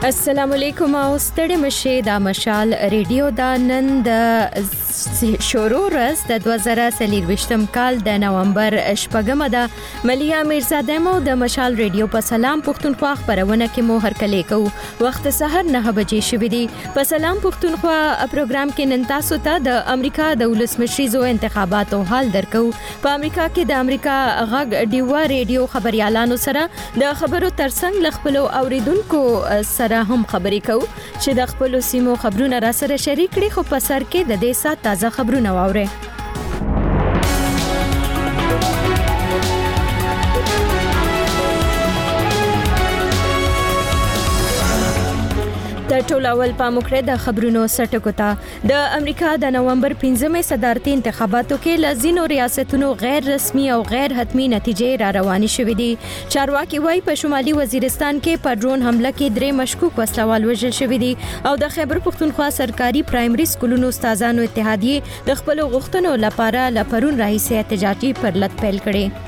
السلام علیکم او ستړي مشه د مشال ریډیو دا نن د شروع ورځ د 2023 کال د نومبر شپږمه ده ملیا میرزاده مو د مشال ریډیو په سلام پښتونخوا خبرونه کې مو هرکلی کو وخت سحر 9 بجې شوې دي په سلام پښتونخوا پروګرام کې نن تاسو ته د امریکا د ولسمشریزو انتخاباتو حال درکو په امریکا کې د امریکا غږ ډیوا ریډیو خبريالانو سره د خبرو ترڅنګ لخپلو اوریدونکو سره هم خبرې کوو چې د خپل سیمو خبرونه را سره شریک کړي خو په سر کې د دې سات تازه خبرونه واوري د ټولول پاموکړه د خبرونو سټکو ته د امریکا د نومبر 15مې صدارتي انتخاباتو کې لزینو ریاستونو غیر رسمي او غیر حتمی نتیجې را روانې شوې دي چارواکي وايي په شمالي وزیرستان کې په ډرون حمله کې 3 مشکوک وسلوال وژل شوې دي او د خیبر پښتونخوا سرکاري پرایمري سکولونو استادانو اتحادیه د خپل غوښتنو لپاره لپرون راهیسې احتجاجي پرلط پیل کړي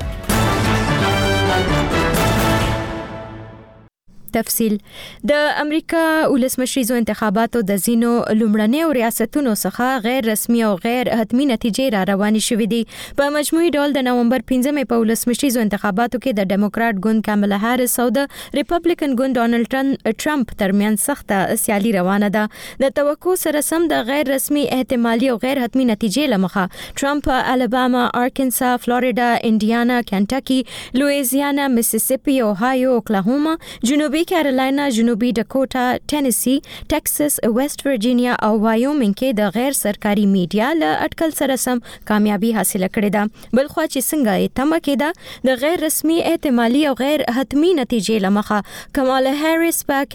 تفصیل د امریکا ولسمشریزو انتخاباتو د زینو لومړنیو ریاستونو څخه غیر رسمي او غیر حتمی نتیجې را روانې شوې دي په مجموعي ډول د نومبر 15مې په ولسمشریزو انتخاباتو کې د ډیموکرات ګوند کاملا هاریس او د ریپبلیکن ګوند ډونالډ ټرمپ ترمنځ سخته سیالي روانه ده د توقع سره سم د غیر رسمي احتمالي او غیر حتمی نتیجې لمخه ټرمپ الاباما ارکنسا فلوریدا انډیانا کنټاکي لوئیزیانا میسیسیپي اوهایو اوکلاهوما جنوبي کیرالاینا جنوبي ډاکوټا ټینیسی ټکساس ویسټ ورجینیا او وایومینګ کې د غیر سرکاري میډیا له اټکل سره سم کامیابی حاصله کړې ده بلخو چې څنګه یې تمه کېده د غیر رسمي احتمالي او غیر حتمی نتیجې لمخه کمالا هاریس په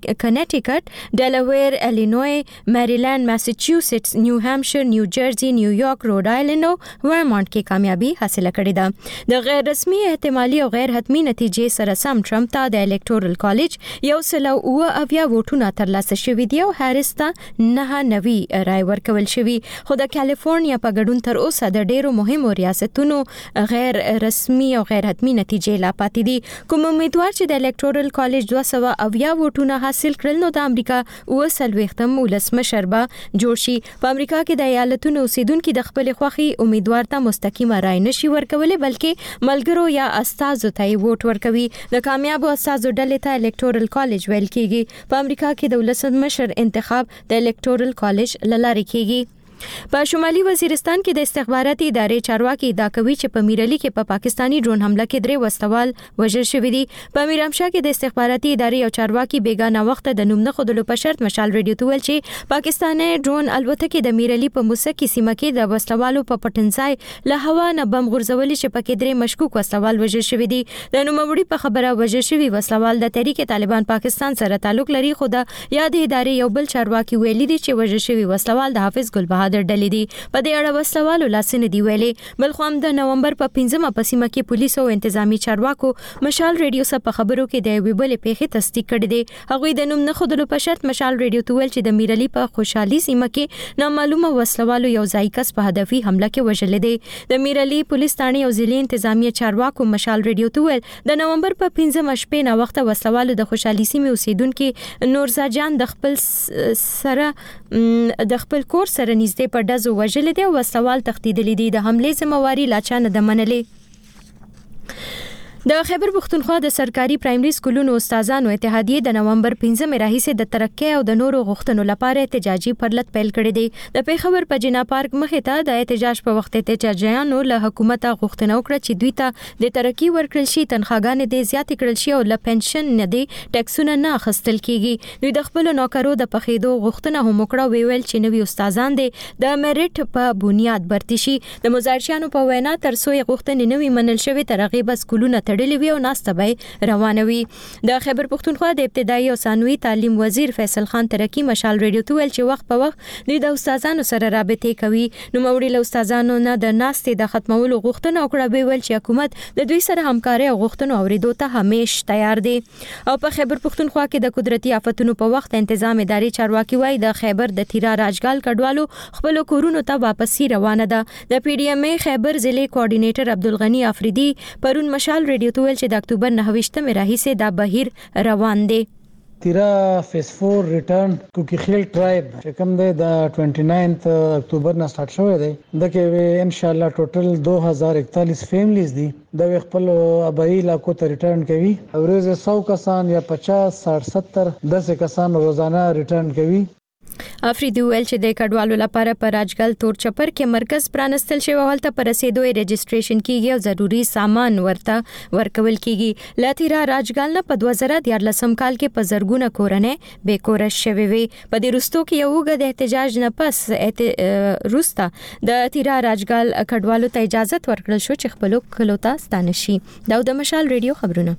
کنیټیکټ ډیلاویر الینوی میریلند ماساچوسټس نیو هامشیر نیو جرسي نیویارک روډ آیلند او ورمونټ کې کامیابی حاصله کړې ده د غیر رسمي احتمالي او غیر حتمی نتیجې سره سم ټرمپ ته د الکټورل کالج یو سلو اویا ووټونه ترلاسه شوي دي او هاریس ته 9 رای ورکول شوي خو د کالیفورنیا په ګډون تر اوسه د ډیرو مهمو ریاستونو غیر رسمي او غیر حتمی نتیجې لا پاتې دي کوم امیدوار چې د الکټورل کالج 200 ووټونه حاصل کړل نو د امریکا 30م ولسمشر به جوړ شي په امریکا کې د ایالتونو اوسیدونکو د خپل خوخي امیدوار ته مستقیمه رای نشي ورکولای بلکې ملګرو یا استادو ته ووټ ورکوي د کامیابو استادو ډلې ته الکټورل کالج ویل کېږي په امریکا کې د ولسمشر انتخاب د الکټورل کالج لارې کېږي په شمالي وزیرستان کې د استخباراتي ادارې چارواکي دا کوي چې په میرلی کې په پاکستانی ډرون حمله کې 3 وسوال وژل شوی دي په میرامشاه کې د استخباراتي ادارې او چارواکي بیگانه وخت د نوم نه خودلو په شرط مشال ریډیو ته ویل چې پاکستاني ډرون الوتکې د میرلی په موسکی سیمه کې د وسوالو په پټنځای له هوا نه بم غورځولې چې پکې 3 مشکوک وسوال وژل شوی دي د نوموړي په خبره وژل شوی وسوال د تحریک طالبان پاکستان سره تعلق لري خو د یاد ادارې یو بل چارواکي ویلي دي چې وژل شوی وسوال د حافظ ګل بهادر ډلې دي په دې اړه وسلوالو لاسنه دی ویلي بل خو هم د نومبر په 15مه په سیمه کې پولیس او انتظامی چارواکو مشال ریډیو سره په خبرو کې د ویبل پیښې تصدیق کړې دي هغه د نوم نه خودلو په شرط مشال ریډیو ته ویل چې د میرلی په خوشحالي سیمه کې نامعلومه وسلوالو یو ځای کس په هدفي حمله کې وژل دي د میرلی پولیس ثاني او ضلع انتظامی چارواکو مشال ریډیو ته ویل د نومبر په 15مه شپې نه وخت وسلوالو د خوشحالي سیمه اوسیدونکو نورزا جان د خپل کور سره نږدې په ډزو وژل دي او سوال تختیدلې دي د حمله ذمہواری لا چانه د منلې د خیبر پښتونخوا د سرکاري پرایمري سکولونو استادانو اتحادیه د نومبر 15مې راهیسې د ترقۍ او د نورو غوښتنو لپاره احتجاجي پرلط پیل کړی دی د پیښور په جنا پارک مخې ته د احتجاج په وخت احتجاجیانو له حکومت غوښتنه وکړه چې دوی ته د ترقۍ ورکړل شي تنخواګانې د زیاتې کړل شي او له پنشن نه دي ټیکسونه نه اخیستل کیږي دوی د خپل نوکرو د پخېدو غوښتنه هم وکړه ویل چې نوي استادان دي د میرټ په بنیاد برتي شي د مزارشانو په وینا تر څو غوښتنې نوي منل شوی ترغیب سکولونه تړلې وي او ناستبه روانوي د خیبر پښتونخوا د ابتدایي او ثانوي تعلیم وزیر فیصل خان ترکی مشال ریډیو ته ویل چې وخت په وخت دوی د استادانو سره رابطه کوي نو موري له استادانو نه د ناستې د ختمولو غوښتنه وکړه ویل چې حکومت د دوی سره همکاري او غوښتنو اوریدو ته همیش تیار دی او په خیبر پښتونخوا کې د قدرتي آفتونو په وخت تنظیم ادارې چارواکي وای د خیبر د تیرا راجګال کډوالو خپل کورونو ته واپسی روانه ده د پی ډی ایم ای خیبر ضلع کوارډینیټر عبدالغنی افریدی پرون مشال ریډیو ته چې د اکتوبر 9 راهیسې دا بهیر روان دی تیرا فیس 4 ریټرن کوکی خیل ټرایب چې کوم دی د 29 اکتوبر نه سٹارټ شوی دی دغه ان شاء الله ټوټل 2041 فیملیز دي د خپل ابای علاقو ته ریټرن کوي ورځ 100 کسان یا 50 60 70 10 کسان روزانه ریټرن کوي. افریدي ویل چې د کډوالو لپاره پر راجګل تور چپر کې مرکز پرانستل شوی ولته پر رسیدو رجسټریشن کیږي او ضروری سامان ورته ورکول کیږي. لاتیرا راجګل نه په 2014 کال کې په زرګونه کورنۍ بیکور شوي وي. په دې رستو کې یو غد احتجاج نه پس روستا د تیرا راجګل کډوالو ته اجازه ورکړل شو چې خپل کلو ته ستانه شي. دا د مشال ریډیو خبرونه.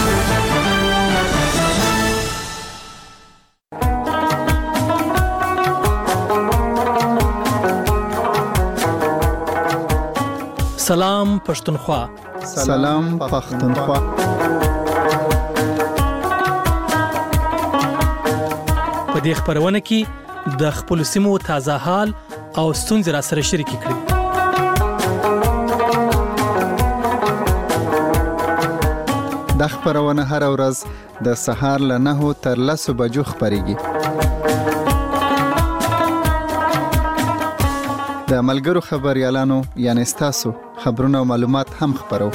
سلام پښتونخوا. سلام پښتونخوا. په دې خبرونه کې د خپل سیمو تازه حال او ستونزې را سره شریک کړئ. د خبرونه هر ورځ د سهار له 9 تر 10 بجو خبريږي. د ملګرو خبريالانو یعنی تاسو خبرونه او معلومات هم خبرو.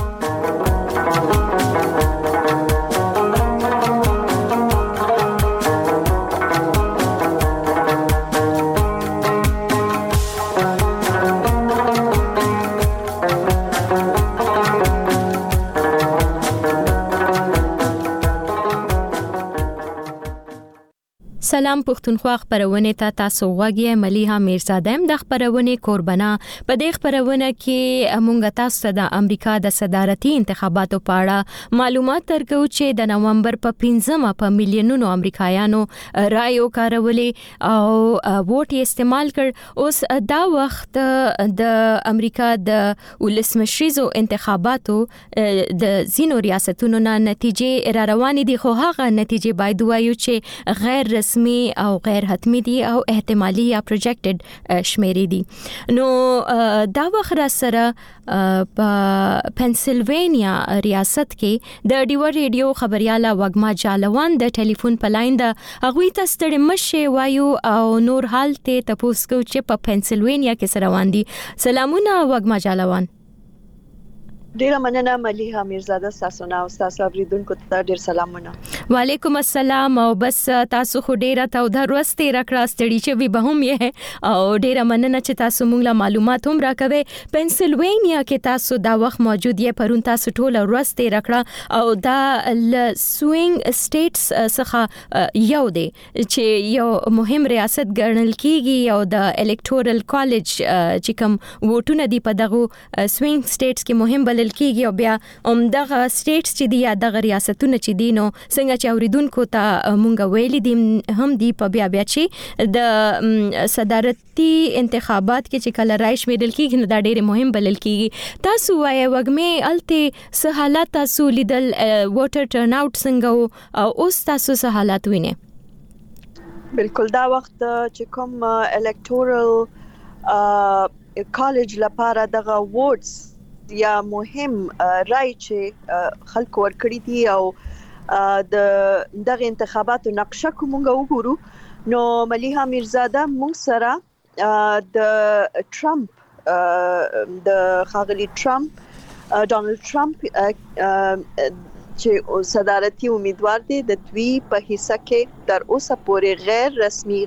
سلام پښتونخوا خبرونه ته تاسو غوږی مليها میرزاده د خبرونه قربانا. په دې خبرونه کې مونږ تاسو ته د امریکا د صدارتي انتخاباتو په اړه معلومات درکو چې د نومبر په 15مه په میلیونونو امریکایانو رائے کارولې او ووټ استعمال کړ. اوس دا وخت د امریکا د ولسمشریزو انتخاباتو د زینو ریاستونو نه نتیجې را روانې دي خو هغه نتیجې باید وایو چې غیر رسمي او غیر حتمی دي او احتمالي یا پروجیکټډ شمیرې دي. نو دا وخت سره په پنسلوانیا ریاست کې د ډیو ریډیو خبرياله وګما جالوان د ټلیفون په لاین د هغوی ته ستړي مشه وایو او نور حال ته تاسو کو چې په پنسلوانیا کې سره روان دي. سلامونه وګما جالوان. ډیره مننه مليها میرزاده تاسو نه او تاسو اوریدونکو ته ډیر سلامونه. وعلیکم السلام. او بس تاسو خو ډیره ته د ورستې راکړه ستړي چې به هم یې او ډیره مننه چې تاسو موږ له معلومات هم راکوي. پنسلوانیا کې تاسو دا وخت موجود یې پرون تاسو ټول ورستې راکړه او دا ل سوینګ سټیټس څخه یو دی چې یو مهم ریاست ګڼل کیږي او د الکټورل کالج چې کوم ووټونه دی په دغه سوینګ سټیټس کې مهم بلل کیږي او بیا دغه سټیټس چې دی یا دغه ریاستونه چې دی نو څنګه چې اوریدونکو ته مونږ ویلي دي هم دی په بیا چې د صدارتي انتخابات کې چې کله رائے شمیرل کیږي نو دا ډېر مهم بلل کیږي. تاسو وایي وګمه الته سه حالات تاسو لیدل ووټر ټرن اوټ څنګه او اوس تاسو سه حالات وینئ؟ بالکل دا وخت چې کوم الکټورل کالج لپاره دغه ووټس یا مهم رائے چې خلک ورکړي دي او د دغه انتخاباتو نقشه کومه وګورو نو مليها میرزاده موږ سره د ټرمپ د خاغلی ټرمپ ډونالد ټرمپ چې صدارتي امیدوار دي د دوی په حصہ کې تر اوسه پورې غیر رسمي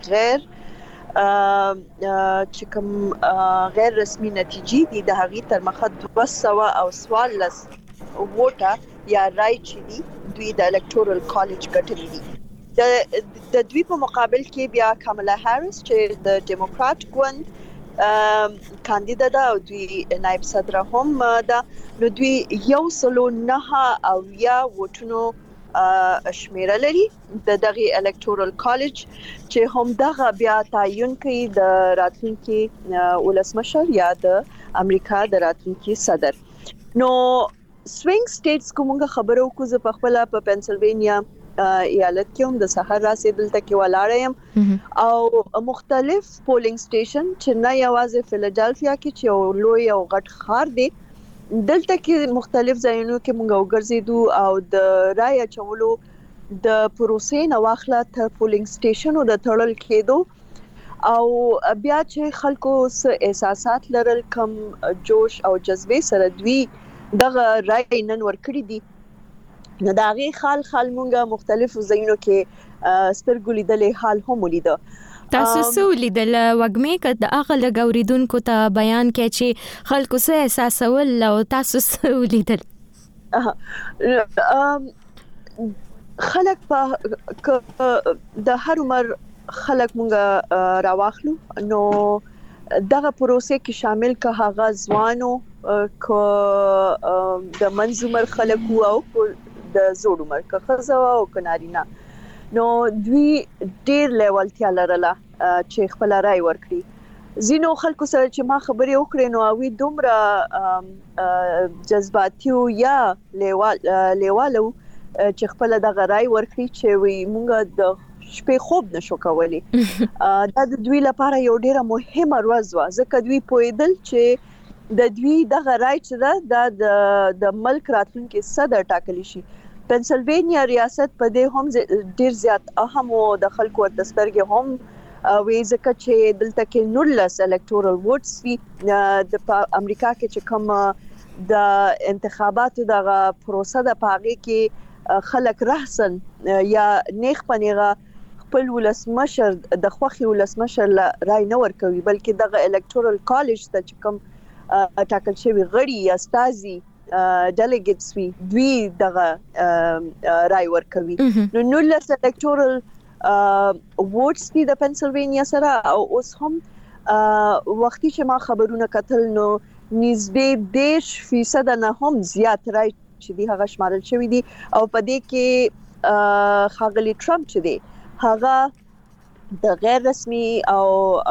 چې کوم غیر رسمي نتیجې دي د هغې تر مخه 214 ووټه یا رائے چې دي دوی د الکټورل کالج ګټلې دي. د دوی په مقابل کې بیا کاملا هاریس چې د ډیموکرات ګوند کاندیدا ده او دوی نائب صدر هم ده نو دوی 109 او یا ووټونو شمیره لري د دغه الکټورل کالج چې هم دغه بیا تعین کوي د راتلونکي ولسمشر یا د امریکا د راتلونکي صدر. نو سوینګ سټیټس کومه خبرو کو ز په خپل په پنسلوانیا ایالت کې هم د سحر راسي دلته کې ولاړم او مختلف پولینګ سټیشن چې نه یوازې فیلادلفیا کې چې لوی او غټ ښار دی دلته کې مختلف ځایونو کې مونږ وګرځیدو او د رائے چولو د پروسې نه واخله تر پولینګ سټیشن او د تړل کېدو او بیا چې خلکو س احساسات لرل کم جوش او جذبه سره دوی دغه رای نن ورکړي دي نو دا غي خال مونږه مختلفو ځایونو کې سترګو لیدلې حال هم ولیده تاسو څه ولیدل وګمې کده هغه لګوریدونکو ته بیان کې چې خلکو څه احساسول او تاسو څه ولیدل خلک په د هر عمر خلک مونږه راواخلو نو دغه پروسې کې شامل که هغه ځوانو که د منځ عمر خلک او د زوړ عمر که ښځه او که نارینه نو دوی ډیر لیوالتیا لرله چې خپل رائے ورکړي زینو خلکو سره چې ما خبرې وکړې نو اوی دومره جذباتي یا لیوالو چې خپل دغه رائے ورکړي چې وي مونږ د شپې خوب نشو کولی دا د دوی لپاره یو ډیره مهمه ورځ و ځکه دوی پوهیدل چې د دوی دغه رائے چې د ملک راتلونکي صدر ټاکلی شي پنسلوانیا ریاست په دې هم ډیر زیات اهم او د خلکو د سترګې هم وی ځکه چې دلته کې 19 الکټورل ووټس وی د امریکا کې چې کوم د انتخاباتو دغه پروسه د پاغي کې خلک رهسن یا نیخ پنیغه خپل ولسمشر د خوخي ولسمشر رای نه ورکوي بلکې دغه الکټورل کالج ته چې کوم ټاکل شوی غړي یا استازي ډیلیګیټس وی دوی دغه رای ورکوي نو 19 الکټورل ووټس دي د پنسلوانیا سره او اوس هم وختي چې ما خبرونه کتل نو نسبت 10% نه هم زیات رای چې دی هغه شمارل شوی دی او په دې کې خاغلی ټرمپ چې دی هغه د غیر رسمي او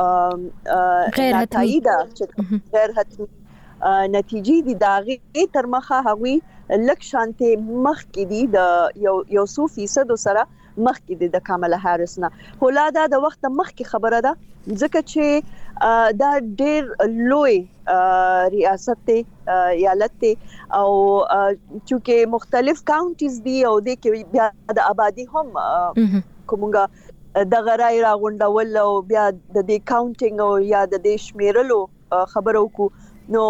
نتایج غیر حتمی نتیجې دي داغه تر مخه هغوی لک شانته مخ کې دي د یو 100% سره مخ کې د کاملا هاریس نه هولا دا د وخت مخ کې خبره ده ځکه چې دا ډېر لوی ریاست ته ایالت ته او چې مختلف کاونټیز دي او د کې بیا د آبادی هم کومه د غرای راغونډول او بیا د دې کاونټینګ او یا د دې شمیرلو خبرو کو نو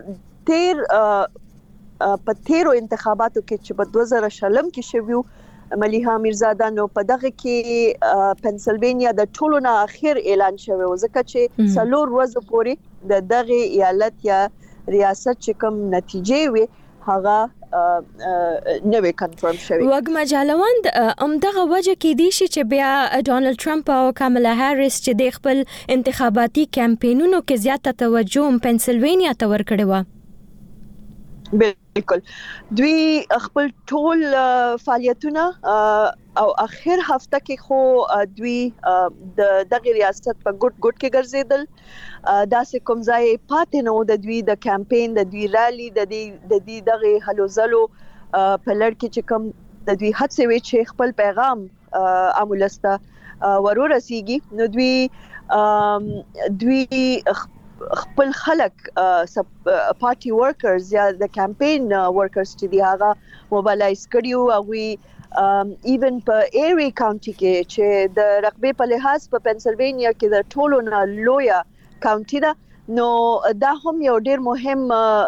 په تیرو انتخاباتو کې چې په 2000 کې شویو ملیحه میرزاده نو په دغه کې پنسلوانیا د ټولو نه اخر اعلان شوی و ځکه چې څلور ورځې پورې د دغه ایالت یا ریاست چې کوم نتیجې وي هغه نوې کنفرم شوی وګما جالوند دغه وجه کې دي چې بیا ډونالد ټرمپ او کاملا هاریس چې د خپل انتخاباتي کمپاینونو کې زیاته توجه پنسلوانیا ته ورکړې و بالکل دوی خپل ټول فعالیتونه او اخر هفته کې خو دوی د دغه ریاست په ګډ کې ګرځیدل دا سه کوم ځای پاتې نو د دوی د کمپاین د دوی رالي د دې دغه هلوزلو په لړ کې چې کوم د دوی هڅه وی چې خپل پیغام عمولسته ورورسیږي نو دوی خپل خلک پارټي ورکرز یا د کمپاین ورکرز چې دی هغه موبایلایز کړیو او ایون په ایری کاونټي کې چې د رقبې په لحاظ په پنسلوانیا کې د ټولو نه لویا کاونټي ده نو دا هم یو ډیر مهم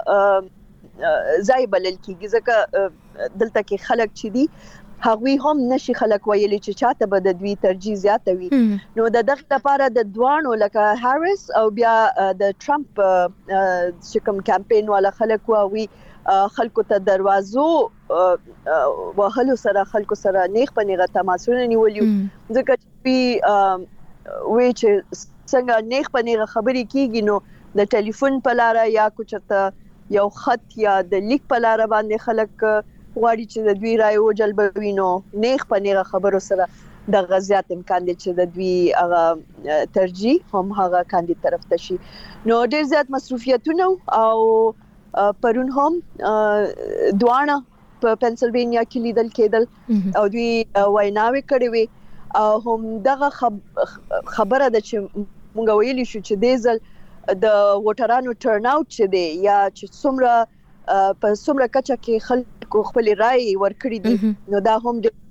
ځای بلل کیږي ځکه دلته کې خلک چې دی هغوی هم نشي خلک ویلي چې چاته به د دوی ترجیح زیاته وي نو د دغه لپاره د دوانو لکه هاریس او بیا د ټرمپ چې کوم کمپاین والا خلک وي خلکو ته دروازو وهلو سره خلکو سره نیغ په نیغه تماسونه نیولیو ځکه چې وی چې څنګه نیغ په نیغه خبرې کیږي نو د ټلیفون په لار یا کوچته یو خط یا د لیک په لار باندې خلک غواړي چې د دوی رائے وجلبوي نو نیغ په نیغه خبرو سره د غزيات امکان دي چې د دوی هغه ترجیح هم هغه کاندید طرف ته شي نو ډیر زیات مصروفیتونه او پرون هم دوانه په پنسلوانیا کې لیدل کېدل او دوی ویناوي کړې وي او هم دغه خبره ده چې مونږ ویلی شو چې دیزل د ووټرانو ټرن اوټ چې دی یا چې څومره په څومره کچه کې خلکو خپل رائے ورکړي دي نو دا هم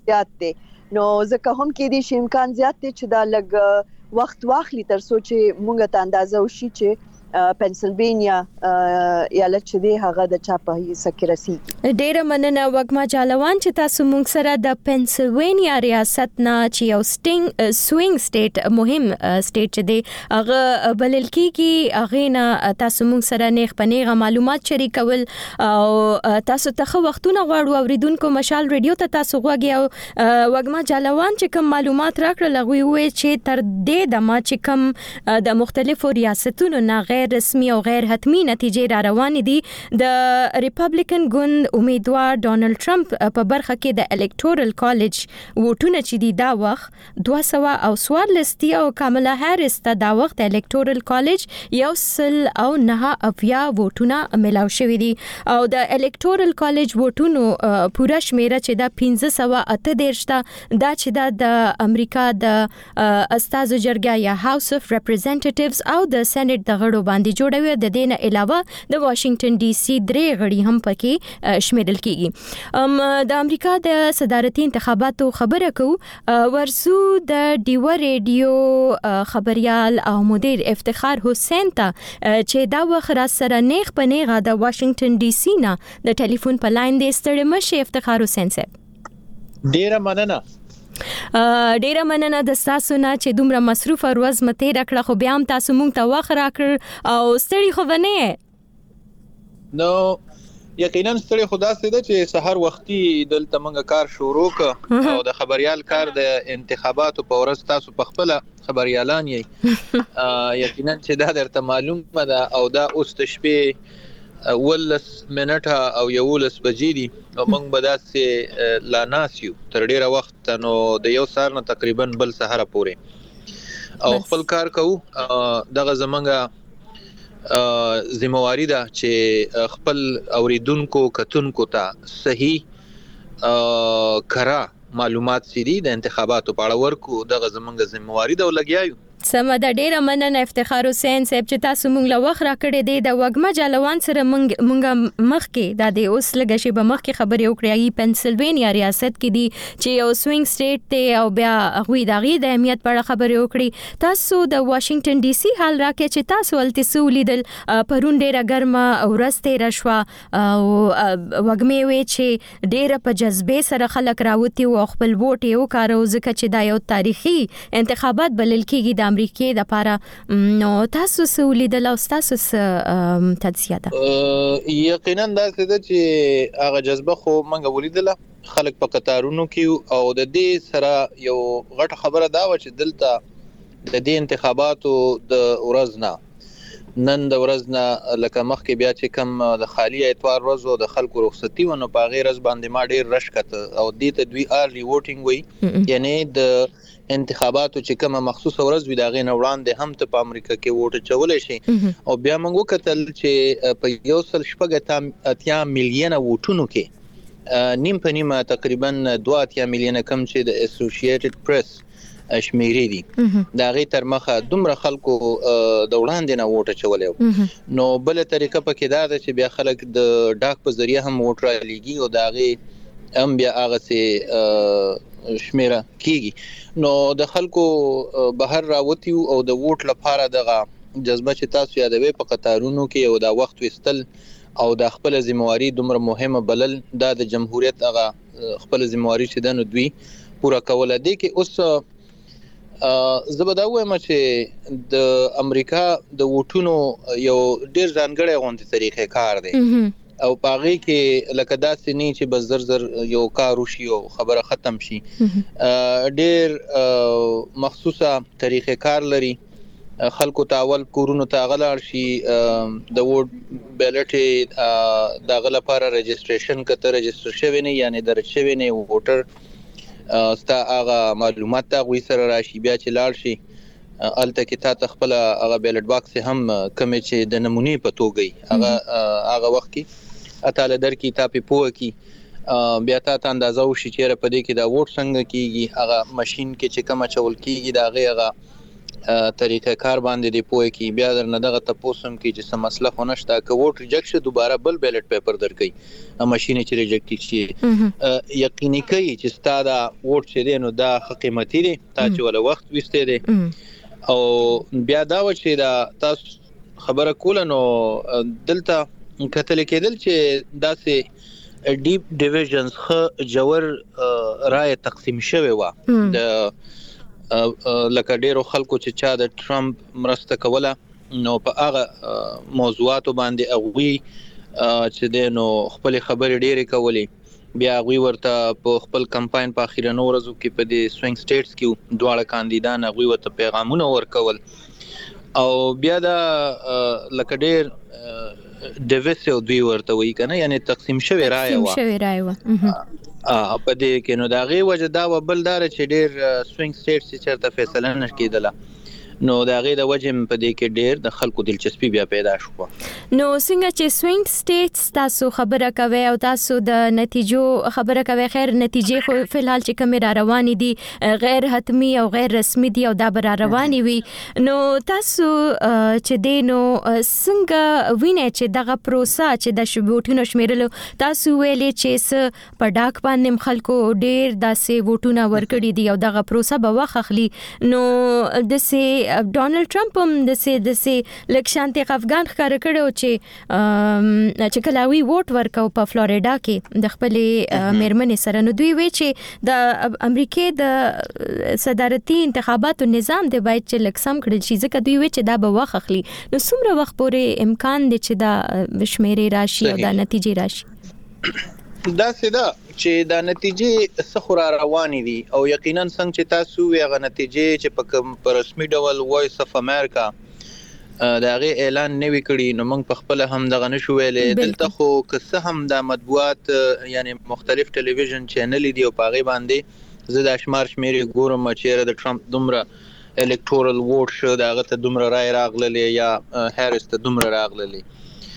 زیات دی نو ځکه هم کې دي چې امکان زیات دی چې دا لګ وخت واخلي تر څو چې مونږ ته اندازه وشي چې پنسلوانیا یالت چې دی هغه د چا په سکه رسیدي. ډیره مننه وګما جالوان چې تاسو مونږ سره د پنسلوانیا ریاست نه چې یو سوینګ سټیټ مهم سټیټ چې دی هغه بلل کیږي هغه نه تاسو مونږ سره نیغ پنیغه معلومات شریکول او تاسو ته وختونه غواړو اوریدونکو مشال ریډیو ته تاسو غواګي او وګما جالوان چې کوم معلومات راکړل هغه وی چې تر دې د ما چې کوم د مختلفو ریاستونو نه غیر رسمي او غیر حتمی نتیجې را روان دي د ریپبلیکن ګوند امیدوار ډونالد ټرمپ په برخه کې د الکټورل کالج ووټونه چې دي دا وخت 214 او کاملا هریس ته دا وخت الکټورل کالج 109 ووټونه ملاو شوې دي او د الکټورل کالج ووټونو پوره شمیره چې دا 1538 دا چې د امریکا د استازو جرګه یا هاوس اف ریپرزنټیټیوز او د سېنات د غړو باندې جوړوي. د دې نه علاوه د واشنگټن ډي سي 3 غړي هم پکې شمیرل کیږي. د امریکا د صدارتي انتخاباتو خبره کو ورسو د ډیو ریډیو خبريال او مدیر افتخار حسین ته چې دا وخت را سره نیغ پنیغه د واشنگټن ډي سي نه د ټلیفون په لاین د ستړي مشه افتخار حسین صاحب. ډیره مننه د تاسو نه چې دومره مصروف ورځ مته راکړه خو بیا هم تاسو مونږ ته وخت راکړ او ستړي خو بنه نو یقینا ستړي خدا سي ده چې سحر وختي دلته منګه کار شروع ک او د خبريال کار د انتخاباتو په ورځ تاسو په خپل خبريالان یې یقینا چې دا درته معلومه ده او دا اوس د شپې ولس منټه او یولس بجې دي او موږ به داسې لا ناسیو تر ډیره وخت نو د یو سار نه تقریبا بل سحر پورې او خپل کار کوو. دغه زمونږه ذمہواری ده چې خپل اوریدونکو کتونکو ته صحیح کرا معلومات سړي د انتخاباتو په اړه ورکو. دغه زمونږه ذمہواری ده ولګیایو. سم د ډیره مننه افتخار حسین صاحب چې تاسو مونږ له وخت راکړې دي د وګما جالوان سره مونږ مخ کې د دې اوس لږه شی به مخ کې خبرې وکړې. پنسلوانیا ریاست کې دي چې یو سوینګ سټیټ ته او بیا هغه د اهمیت په اړه خبرې وکړې. تاسو د واشنگټن ډي سي حال راکې چې تاسو ولته سولیدل پرون ډیره ګرمه ورځ تیر شو او وګمې وی چې ډیره په جذبه سره خلک راوتی او خپل ووټ یې وکړو ځکه چې دا یو تاریخي انتخابات بلل کېږي د امریکای د لپاره. نو تاسو سولیدل او تاسو تجزیه ده یقینا دا څه چې هغه جذبه خو منګه ولیدله خلک په قطارونو کې او د دې سره یو غټه خبره دا و چې دلته د دې انتخاباتو د ورځ نن د ورځ نه لکه مخکې بیا چې کم د خالی اتوار ورځ او د خلکو رخصتي ونه په غیر از باندې ما ډیر رش کته او دې ته دوی ارلی ووټینګ وي یعنی د انتخاباتو چې کومه مخصوصه ورځ وي دا غي نه وړاندې هم ته په امریکا کې ووټ چولې شي او بیا موږ وکتل چې په یو سل شپږ اتیا میلیونه ووټونو کې نیم په نیمه تقریبا 2 میلیونه کم چې د اسوسییټډ پریس شمیرې دي دا غي تر مخه دومره خلکو د وړاندې نه ووټ چولې نو بل طریقه پکې دا ده چې بیا خلک د ډاک په ذریعہ هم ووټ را لګي او دا غي هم بیا هغه سي شمیره کیږي نو د خلکو بهر راوتی او د ووټ لپاره دغه جذبه چې تاسو یادوي په قطارونو کې او دا وخت وستل او د خپل ذمہواری دومره مهمه بلل دا د جمهوریت هغه خپل ذمہواری چې د دوی پورا کوله دي کې اوس زبدا وایم چې د امریکا د ووټونو یو ډیر ځانګړی غونډه طریقې کار دی او پاغي کې لکه داسې نه چې بس زر یو کار وشي او خبره ختم شي ډیر مخصوصه طریقې کار لري خلکو تاول کورونو ته غلار شي د ووټ بیلټ د غل لپاره رجسټریشن کته رجسټر شوی نه یعنی درج شوی نه ووټر ستا هغه معلومات ته غوي سره راشي بیا چې لاړ شي الته کې تا خپل هغه بیلټ باکس هم کم چې د نمونې په توګه هغه وخت کې اتاله در کې تا په پوه کې بیا تا اندازه وشي چې په دې کې دا ووټ څنګه کیږي هغه ماشين کې چې کوم چول کیږي دا هغه طریقه کار باندې دی پوي کی بیا درنه دغه تاسو کې چې سم مسله خونشته ک ووټ ریجکشن دوباره بل بیلټ پیپر درکې ماشين چې ریجکټ شي یقیني کوي چې ستاده ووټ چې دی نو دا قیمتي دی تا چې ولا وخت وسته دی او بیا دا و چې دا تاسو خبره کوله نو دلته کتل کېدل چې داسې ډیپ ډیویژنز خ جوړ رائے تقسیم شوی و د لکه ډیرو خلکو چې چا د ټرمپ مرسته کوله نو په هغه موضوعاتو باندې اوغوي چې د نو خپل خبرې ډیره کولې بیا غوي ورته په خپل کمپاین په اخیرنو ورځو کې په دې سوینګ سټیټس کې دواړه کاندیدان غوي ورته پیغامونه ورکول او بیا دا لکه ډیر ډیویسیو دوی ورته وی کنه یعنی تقسیم شوی رائے و په دې کې نو دا غي وجه دا وبلدار چې ډیر سوینګ سټیټس چې چرته فیصله نه کیدله نو دا غي د وجه په دې کې ډیر د خلکو دلچسپي بیا پیدا شو نو څنګه چې سوینګ سټیټس تاسو خبره کوي او تاسو د نتیجو خبره کوي خیر نتیجې خو فلحال چې کوم را روانې دي غیر حتمی او غیر رسمي دي او دا بر روانې وي نو تاسو چې دینو څنګه وینئ چې دغه پروسه چې د ووټونو شمیرلو تاسو ویلې چې په ډاک باندې خلکو ډیر داسې ووټونه ورکړي دي او دغه پروسه به وخت اخلي نو د سي ډونالد ټرمپ هم د سي لکشانتي افغان ښکار کړو چې کلاوي ووټ ورکاو په فلوریدا کې د خپل میرمنې سره نو دوی وی چې د امریکای د صدارتي انتخاباتو نظام دی باید چې لکسم کړل شي ځکه دوی وی چې دا به وخت اخلي نو څومره وخت پورې امکان دی چې دا شمیرې راشي او دا نتیجې راشي دا سیده چې دا نتیجې سخره روانې دي او یقینا څنګه چې تاسو هغه نتیجې چې په رسمي ډول وایس اف امریکا دا غي اعلان نه وکړي نو موږ په خپل هم دغه نشو ویلې دلته خو که هم د مطبوعات یعنی مختلف ټلویزیون چینل دي او پاغي باندې زه د شمېرې ګورم چې د ټرمپ دومره الکټورل ووټ شو داغه ته دومره رائے راغللې یا هریس ته دومره راغللې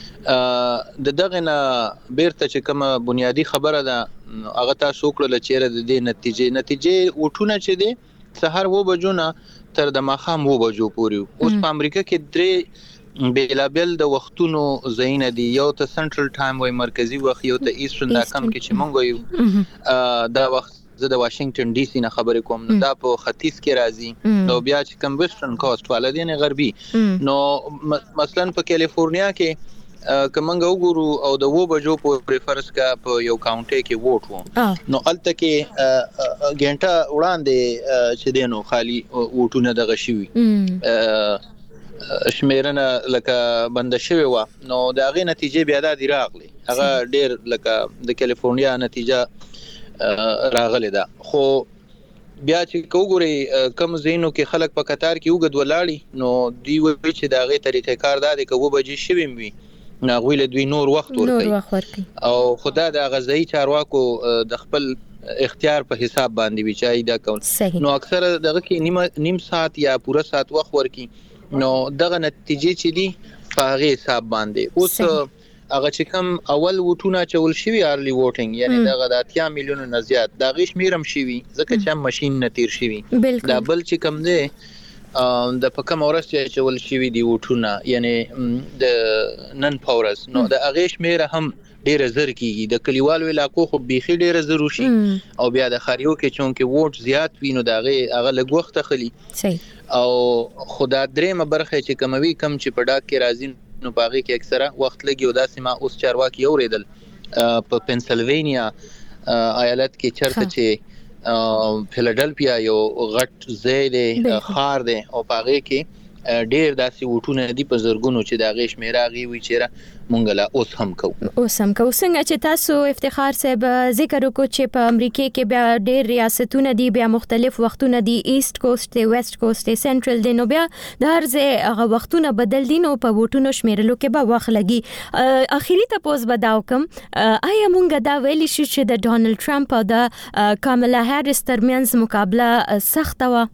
د دغه نه بیرته چې کومه بنیادی خبره ده هغه تاسو کړل چې د دې نتیجې وټونه چې دي سحر و بجو نه تر د ماخام و بجو پورې اوس په امریکا کې درې بیلابل د وختونو زینه دي یو ته سنټرل ټایم وای مرکزی وخت یو ته ایسټرن دا کم کې چې مونږ یو دا وخت زه د واشنگټن ډي سي نه خبرې کوم نو دا په ختیځ کې راځي نو بیا چې کوم ویسټرن کوست والدین غربي نو مثلا په کیلیفورنیا کې کمنګ وګورو او د و بجو په پریفرنس کا په یو کاونټي کې ووټ وو نو الته کې ګنټه وړاندې چې دینو خالی ووټونه دغه شوی شمیرنه لکه بند شوی و نو دا غي نتیجې بیا د راغلي هغه ډیر لکه د کیلیفورنیا نتیجه راغلی دا خو بیا چې کوګوري کم زینو کې خلک په قطار کې وګد ولاړی نو دی وی چې دا غي طریقې کار دا د کوو بجې شوی وي ناغوی له دوی نور وخت ورکړي او خدا د غذایی چارواکو د خپل اختیار په حساب باندې وچای دا کول نو اکثر دغه کې نیم ساعت یا پوره ساعت وخت ورکي نو دغه نتیجې چې دي په هغه حساب باندې اوس هغه چې کوم اول وټونه چول شوی ارلی ووټینګ یعنی دغه د 10 میلیون نه زیات دا غیش میرم شوی ځکه چې ماشين نه تیر شوی دا بل چې کوم دی د پکم اورسته چول شوی دی وټونه یعنی د نن پاورس نو د اغیش میره هم ډیر زر کیږي د کلیوالو علاقو خو بيخي ډیر زر وشي او بیا د خاریو کې چونکه ووټ زیات وینو دغه هغه لږ وخت خلی او خدا درېمه برخه چې کموي کم چې په ډاک کې راځي نو باغی کې اکثره وخت لګي او داسې ما اوس چارواکي اوریدل په پنسلوینیا ایالت کې چرته چې فیلادلفیا یو غټ ځای دی خار دی او پاغه کې ډیر داسې وټونه دي په زرګونو چې دا غیش میراغي وی چیرې مونږ لا اوس هم څنګه چې تاسو افتخار صاحب ذکر وکړو چې په امریکا کې بیا ډیر ریاستونه دي بیا مختلف وختونه دي ایست کوست دی ویسٹ کوست دی سنټرل دی نو بیا د هر ځای هغه وختونه بدل دي نو په وټونو شمیرلو کې به وخت لګي اخیری تاسو بداو کوم آیا مونږ دا ویلی شو چې د ډونالد ټرمپ او د کاملا هریس ترمنځ مقابله سخت و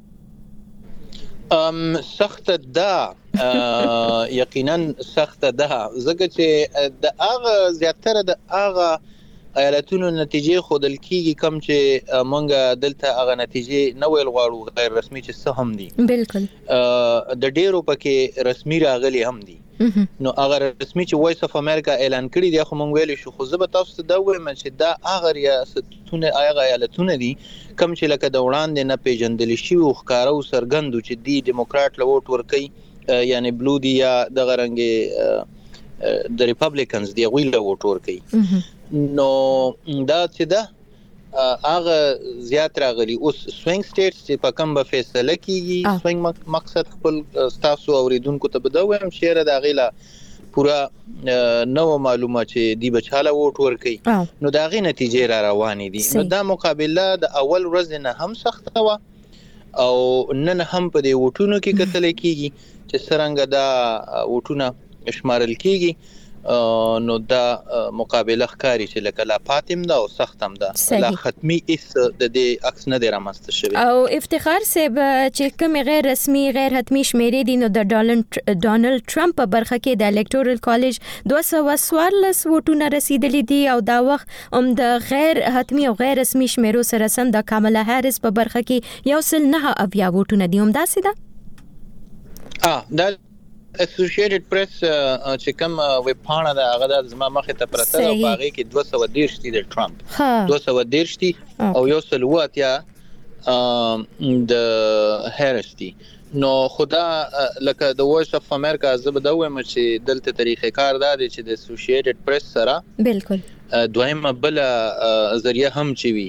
سخت ده یقینا سخت ده زګه چې د هغه زیاتره د هغه ایالتونو نتیجې خودل کیږي کم چې مونږ دلته هغه نتیجې نه ویل غواړو غیر رسمي چې څه هم دي بالکل د ډیرو پکې رسمي راغلي هم دي نو هغه رسمي چې وایس اف امریکا اعلان کړی دی خو مونږ ویل شو خو زه به تاسو ته دا وایم چې دا هغه ریاستونه هغه ایالتونه دي کم چې لکه د وړاندې نه پیژندل شي او ښکارو سرګندو چې دی دیموکرات لوټ ورکي یعنی بلو دی یا د غرنګي د ریپابلیکنز دی غوی لوټ ورکي نو دا چې دا هغه زیات راغلي اوس سوینګ سټیټس چې په کوم به فیصله کیږي سوینګ مقصد خپل تاسو اوریدونکو ته بدوم شهره د غیلا پورا نو معلومه چې دی بچاله ووټ ورکي نو دا غي نتیجې را روانې دي نو دا مقابله د اول ورځ نه هم سخته و او نن هم په دې وټونو کې کتل کیږي چې څنګه دا وټونه شمارل کیږي نو دا مقابله ښکاری چې لکه لا پاتم دا او سختم دا لا ختمي اس د دې عکس نه دی رامسته شوی او افتخار سیب چې کوم غیر رسمي غیر حتمی شمیرې دي نو د ډونالد ټرمپ په برخه کې د الکټورل کالج 214 ووټونه رسیدلي دي او دا وخت د غیر حتمی او غیر رسمي شمیرو سره سم د کاملا هریس په برخه کې 109 ووټونه دي همداسې ده دا اسوسییټډ پریس چې کوم ویب پاڼه دا هغه د زما مخه ته پرته او باغې کې 210 دي د ټرمپ 210 دي او یو سلوات یا د هریس دي نو خدا لکه د وایس اف امریکا زبده وایم چې دلته طریقې کار دا دي چې د اسوسییټډ پریس سره بالکل دویمه بل ذریعہ هم چوي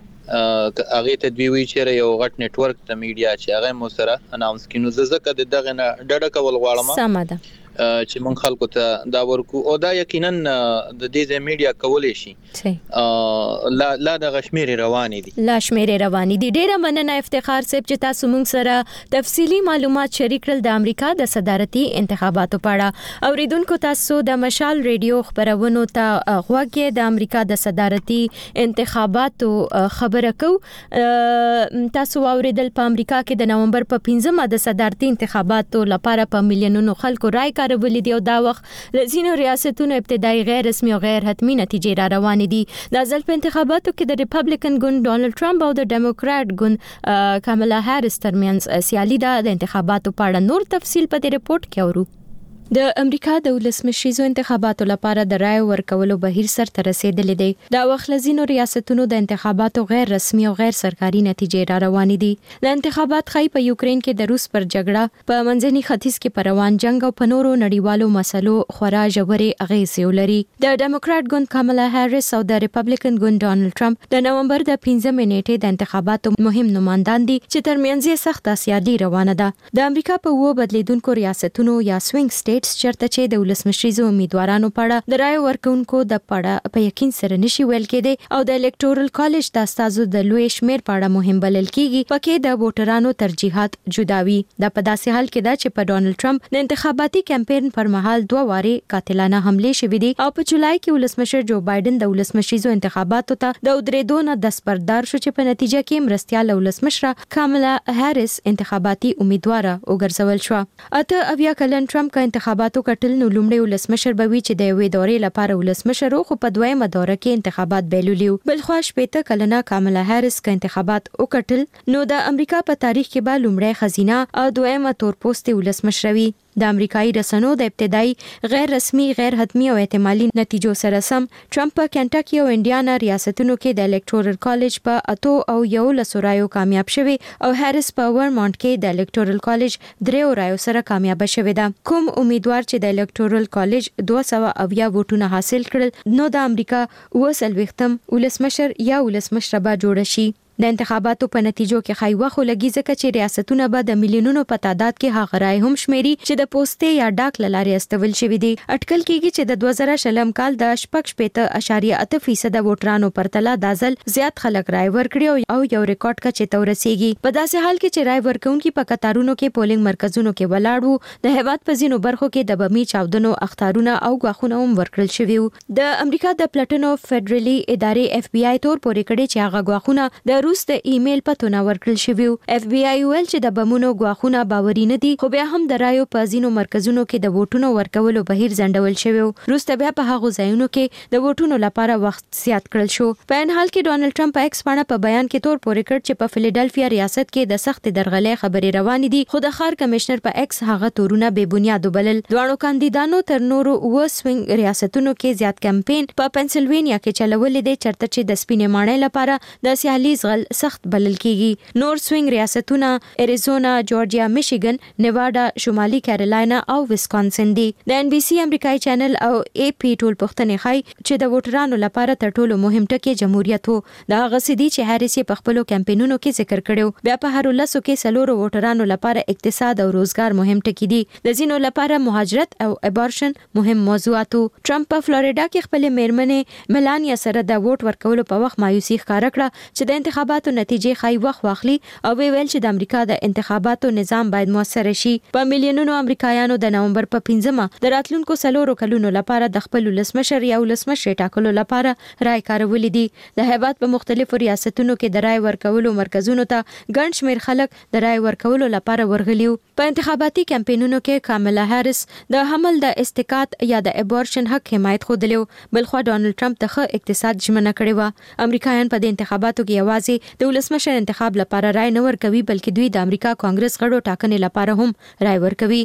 هغه تدویوي چې یو غټ نتورک د میډیا چې هغه مو سره اناونس کینو زکه دغه نه ډډه کول غواړم سم ده چې مونږ خلکو ته دا ورکو او دا یقینا د دې میډیا کولې شي لا د غشمیر رواني دي ډیره مننه افتخار صاحب چې تاسو مونږ سره تفصیلی معلومات شریک کړل د امریکا د صدارتي انتخاباتو په اړه اوریدونکو تاسو د مشال ریډیو خبرونو ته غوږی د امریکا د صدارتي انتخاباتو خبره کو تاسو اوریدل په امریکا کې د نومبر په 15مه د صدارتي انتخاباتو لپاره په میلیونونو خلکو رائے کارولې دی او دا وخت لزینو ریاستونو ابتدایي غیر رسمي او غیر حتمی نتیجې را روانې دي د ځل په انتخاباتو کې د ریپابلیکن ګوند ډونالد ټرمپ او د ډیموکرات ګوند کاملا هریس ترمنځ سیالي ده د انتخاباتو په اړه نور تفصیل په دې رپورت کې اورو د امریکا د ولسمشریزو انتخاباتو لپاره د رائے ورکولو بهیر سره رسیدلې دی دا وخت لزینو ریاستونو د انتخاباتو غیر رسمي او غیر سرکاري نتیجې را روانې دي د انتخابات خای په یوکرين کې د روس پر جګړه په منځني ختیځ کې پر روان جنگ او په نورو نړیوالو مسلو خورا ژورې اغیزې ولري د ډیموکرات ګوند کاملا هریس او د ریپابلیکن ګوند ډونالد ټرمپ د نومبر د 15 نیټې د انتخاباتو مهم نمائندان دي چې ترمنځ یې سخت سیالي روانه ده د امریکا په وو بدلیدونکو ریاستونو یا سوینګ سټیټ چرته چې د ولسمشریزو امیدوارانو پړه د رائے ورکونکو د پړه په یقین سره نشي ویل کېدی او د الکټورل کالج د استادو د لوی شمیر پړه مهم بلل کیږي پکې د ووټرانو ترجیحات جداوي د په داسې حال کې دا چې په ډونالد ټرمپ د انتخاباتي کمپاین پر مهال 2 واره قاتلانه حمله شوې دي او په جولای کې ولسمشر جو بایدن د ولسمشریزو انتخاباتو ته د درېدونه د سپردار شو چې په نتیجه کې مرستيال ولسمشر کاملا هریس انتخاباتي امیدواره وګرځول شو اته اویا کلن ټرمپ کا انتخاباتو کټل نو لومړی ولسمشر به وی چې د یوې دورې لپاره ولسمشر خو په دویمه دوره کې انتخابات بیلولیو بل خو شپته کلنه کاملا هریس کا انتخابات وکټل نو د امریکا په تاریخ کې به لومړی خزینه او دویمه تور پوسټ ولسمشروي د امریکایي رسنیو د ابتدایي غیر رسمي غیر حتمی او احتمالي نتیجو سره سم ټرمپ په کنټاکي او انډیانا ریاستونو کې د الکټورل کالج په اتو او یو لسورایو کامیاب شوی او هریس په ورمونټ کې د الکټورل کالج دریو رایو سره کامیاب شوی دا کوم امیدوار چې د الکټورل کالج 200 ووټونه حاصل کړل نو د امریکا وسلوختم ولسمشر یا ولسمشربه جوړ شي د انتخاباتو په نتیجو کې خایوه خو لګي ځکه چې ریاستونه به د میلیونونو په تعداد کې هغه رائے هم شمیري چې د پوسټې یا ډاک لارې استول شوی دي اټکل کیږي چې د 2000 کال د 8.8% ووټرانو پرتله دازل زیات خلک رائے ورکړي او یو ریکارډ کا چې تورسيږي په داسې حال کې چې رائے ورکونکو په قطارونو کې پولینګ مرکزونو کې ولاړو د هیواد په ځینو برخو کې د بمی چاودنو اختارونه او غاخونه هم ورکړل شوی د امریکا د پلټنو فدرالي ادارې FBI تور پورې کړي چې هغه غاخونه د وروسته ایمیل پتونه ورکړل شوی. اف بی آی ویل چې د بمونو غواخونه باوري نه دي، خو بیا هم د رایو په ځینو مرکزونو کې د ووټونو ورکولو بهیر ځنډول شوی. وروسته بیا په هغو ځایونو کې د ووټونو لپاره وخت زیات کړل شو. په ان حال کې ډونالد ټرمپ په ایکس باندې په بیان کې تور پورې کړ چې په فیلډلفیا ریاست کې د سخت درغلې خبرې روانې دي، خو د ښار کمشنر په ایکس هغه تورونه بے بنیاد وبلل. دوه کاندیدانو تر نورو سوینګ ریاستونو کې زیات کمپاین په پنسلوانیا کې چلولې دي، چرته چې د سپینې ماڼۍ لپاره د سیالي زغل سخت بلل کیږي. نور سوینګ ریاستونه اریزونا، جورجیا، میشیګن، نیواډا، شمالي کیرولاینا او ویسکانسن دي. د ان بي سي امریکایي چینل او اي پی ټول پښتنې خای چې د ووټرانو لپاره تر ټولو مهم ټکی جمهوریت وو. دا غسدي چې هریس په خپل کمپاینونو کې ذکر کړو. بیا په هر لاسو کې سلورو ووټرانو لپاره اقتصاد او روزګار مهم ټکی دي. د زینو لپاره مهاجرت او ابورشن مهم موضوعاتو. ټرمپ په فلوریډا کې خپل میرمنې ملانیا سره د ووټ ورکولو په وخت مایوسي ښکاره کړه چې د انتخاباتو نتیجې خای وخت واخلي او ویل چې د امریکا د انتخاباتو نظام باید موثر شي. په میلیونونو امریکایانو د نومبر په 15مه د راتلونکو سلورو کلونو لپاره د خپل ولسمشر یا ولسمشر ټاکلو لپاره رائے کارولې دي. د هیواد په مختلفو ریاستونو کې د رائے ورکولو مرکزونو ته ګڼ شمېر خلک د رائے ورکولو لپاره ورغلیو. په انتخاباتي کمپاینونو کې کاملا هاریس د حمل د استقاط یا د ابورشن حق حمایت خوده، بلخو ډونالد ټرمپ د اقتصاد ژمنه کړې و. امریکایان په دې انتخاباتو کې یوازې د ولسمشر انتخاب لپاره رائے نه ورکوي، بلکې دوی د امریکا کانګرس غړو ټاکنې لپاره هم رائے ورکوي.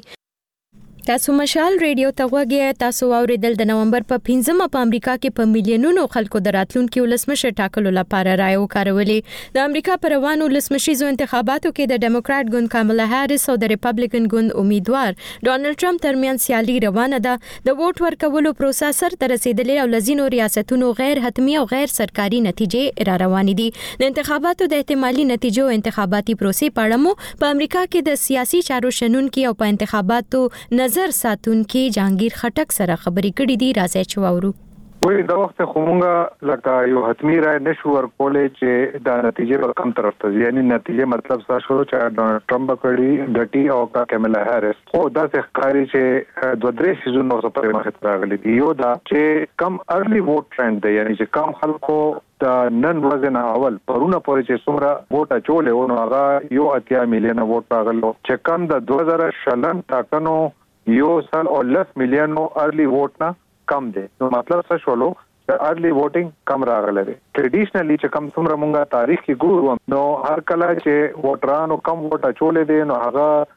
تاسو مشال ریډیو ته غوږی تاسو اوریدل د نومبر په 15مه په امریکا کې په میلیونونو خلکو د راتلونکي ولسمشر ټاکلو لپاره رائے وکړولې. د امریکا په روانو ولسمشریزو انتخاباتو کې د ډیموکرات ګوند کاملا هاریس او د ریپبلیکن ګوند امیدوار ډونالد ټرمپ ترمنځ سیالي روانه ده. د ووټ ورکولو پروسه سر ته رسیدلې او لزینو ریاستونو غیر حتمی او غیر سرکاري نتیجې را روانې دي. د انتخاباتو د احتمالي نتیجو انتخاباتي پروسې په اړه مو په امریکا کې د سیاسي چارو شنونکو او په انتخاباتو نظر ساتونکو جهانگیر خټک سره خبرې کړې دي. راځي چې واورو. وې دا وخت خمونګه لکه یو حتمی رائے نشو ورکولې چې دا نتیجې په کم طرف ته یعنی نتیجې مطلب څه شو چې ډونالد ټرمپ کړي ډټي او کاملا هاریس خو دا څه ښکاري چې دوه درې سيزونو په مخه راغلي دي. یو دا چې کم ارلی ووټ ټرند دی، یعنی چې کم خلکو د نن ورځ نه اول پرونه پورې چې څومره ووټ اچولې او هغه یو 80 میلیونه ووټ راغلو، چې کم د 2000 ټاکنو یو سال او 10 میلیونو ارلی ووټ نه کم دی. نو مطلب څه شولو چې ارلی ووټینګ کم راغلی دی. ټریډیشنلی چې کم څومره مونږه تاریخ کې ګورو نو هر کله چې ووټرانو کم ووټ اچولې دي نو هغه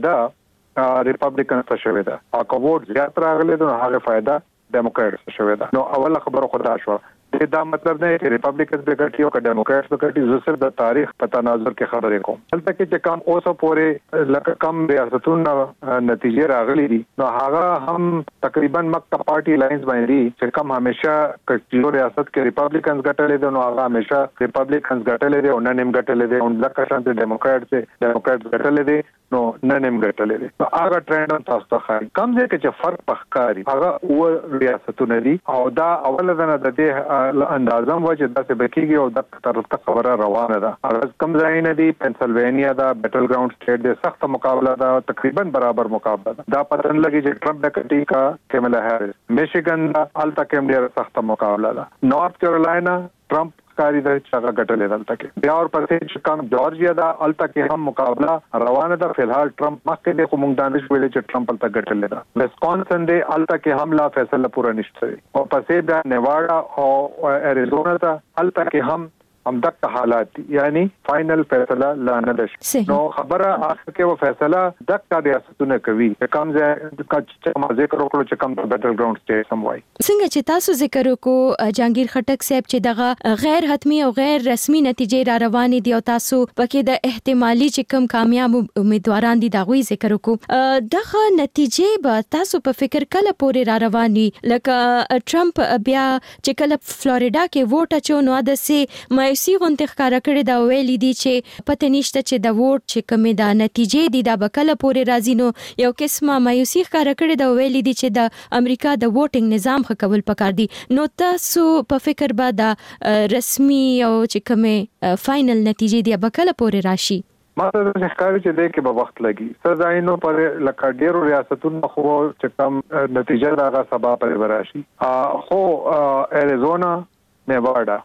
فائدہ ریپبلیکن ته شوی ده، او که ووټ زیات راغلی نو هغه فائدہ ډیموکرات ته شوی ده. نو اوله خبره خدا شو دا مطلب نه چې ریپبلیکنز به ګټي او ډیموکراتس به ګټي. زه صرف د تاریخ په تناظر کې خبرې کوم. دلته کې چې کم اوسه پورې لکه کم ریاستونو نتیجې راغلي دي نو هغه هم تقریبا مکه پارټي لاینز باندې چې کم همیشه کټیو ریاست کې ریپبلیکنز ګټلې دي نو هغه همیشه ریپبلیکنز ګټلې دي او نن هم ګټلې دي، او لکه شانته ډیموکرات ګټلې دي نو نن هم ګټلې دي. نو هغه ټرند تاسو ته ښکاري. کم ځای کې چې فرق پخکاري هغه و ریاستونه دي او دا اوله نه د دې اندازم وجه داسې بکیږي او د طرف ته خبره روانه ده. هغه کم ځای نه دي، پنسلوانیا دا بیټل ګراوند سټیټ د سخت مقابله ده، تقریبا برابر مقابله ده. دا پتن لګي چې ټرمپ د کټی کا کاملا هاریس، میشیګن دا الټا کیم ډیر سخت مقابله ده. نارث کیرولاینا ټرمپ کاری د چاغه ګټلې دلته کې بیا اور پسې چې کم جورجیا دا الټا کې هم مقابله روانه ده. فلحال ټرمپ مخکې د کوم دانش ویلې چې ټرمپ الټا ګټلې ده. ویسکانسن دی الټا کې هم لا فیصله پورا نشته او پسې بیا نیواډا او اریزونا ته الټا کې هم دغه حالات دي، یعنی فائنل فیصله لا نه ده. نو خبره اخر کې و فیصله دغه ریاستونه کوي. کم ځای چې ما ذکر وکړو چې کم د بیټل ګراوند سټیټ سم وای. څنګه چې تاسو ذکر وکړو جهانگیر خټک صاحب چې دغه غیر حتمی او غیر رسمي نتیجې را روانې دي او تاسو پکې د احتمالي چې کم کامیاب امیدواران دي دا غوي ذکر وکړو، دغه نتیجې به تاسو په فکر کله پورې را رواني لکه ټرمپ بیا چې کله فلوریډا کې ووټ اچو نو د سي مایوسي غونډه ښکارا کړې دا ویلي دي چې پته نشته چې د ووټ چې کومه د نتیجې دي دا بکله پورې راځي. نو یو قسمه مایوسي ښکارا کړې دا ویلي دي چې د امریکا د ووټینګ نظام ښه کول پکار دي. نو تاسو په فکر به د رسمي او چې کومه فائنل نتیجې دي بکله پورې راشي؟ ما ته د ښکاري چې د کې به وخت لګي. سزاینو پر لکه ډیرو ریاستونو خو چې کم نتیجه راغله سبا پر وراشي. خو اریزونا، نیواډا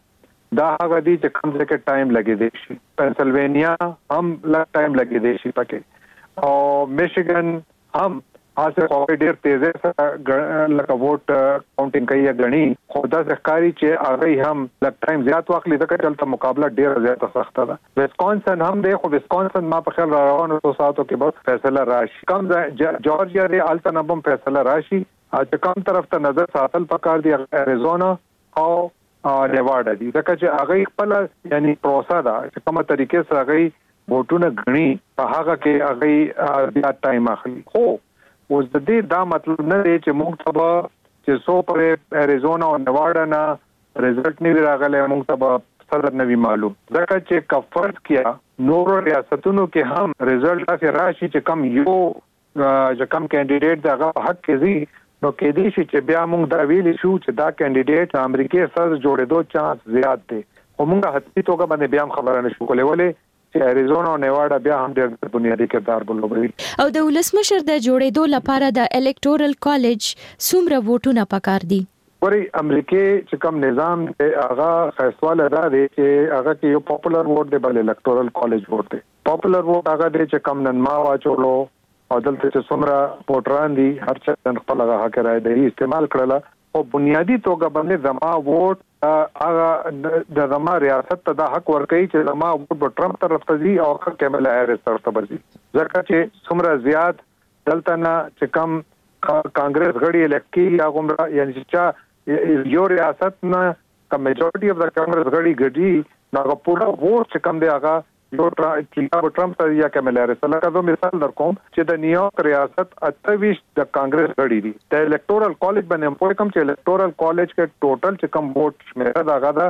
دا هغه دي چې کوم ځای کې ټایم لګیدي شي. پنسلوانیا هم لږ ټایم لګیدي شي پکې او میشیګن هم هڅه کوي ډېر تیزه سره لکه ووټ کاونټینګ کوي غني خو دا ځکاري چې هغه هم لږ ټایم زیات وخت لیدل کېدل مقابله ډېر زیات سخت ده. ویسکونسن هم دی خو ویسکونسن ما په خیال روانو ساتو کې بس فیصله راشي. کوم جورجیا دی الټنبم فیصله راشي چې کوم طرف ته نظر ساتل پکار دی اریزونا او نیواډا دي ځکه چې هغه خپل یعنی پروسه ده چې کومه طریقې سره هغه ووټونه غني په هغه کې هغه بیا ټایم اخلي. خو اوس د دې دا مطلب نه دی چې موږ ته چې سو پر اریزونا او نیواډا نه رزلټ نه راغلی موږ ته صدر نوی معلوم ځکه چې کفرت کیا نورو ریاستونو کې هم رزلټ افی راشي چې کم یو چې کم کینډیډیټ دغه حق کې زی نو کې دي چې بیا موږ دا ویل شو چې دا کینډیډیټ امریکای سره جوړېدو چانس زیات دی. خو موږ هڅې توګه باندې بیا خبره نشو کولای ولې چې اریزونا او نیواډا بیا هم ډېر بنیادی کردار ولوبوي. او د ولسمشر د جوړېدو لپاره د الکټورل کالج څومره ووټونه پکار دي؟ وري امریکای چې کوم نظام هغه خاصواله دا دی چې هغه کې یو پاپولر ووټ دی بل الکټورل کالج ووټ دی. پاپولر ووټ هغه دی چې کوم نن ما واچولو او دلته چې څومره ووټران دي هر څه خپل هغه حق راي دی استعمال کړل او بنیادی توګه باندې زما ووټ هغه د زما ریاست ته د حق ورکړي چې زما ووټ ټرمپ طرف ته ځي او کیملا هریس طرف ته ځي ځکه چې څومره زیات دلته نه چې کم کانګرس غړي الکټي یا کومه یعنی چې یو ریاست نه کم میجورټي اف د کانګرس غړي ګډي نو پورا ووټ چې کم دی هغه یو ټرمپ ته یا کیملا هریس لکه زه مثال درکوم چې د نیویارک ریاست 28 د کانګرس غړي دي. د الکټورل کالج باندې په کوم چې الکټورل کالج کې ټوټل چې کم ووټ شمیره دا غدا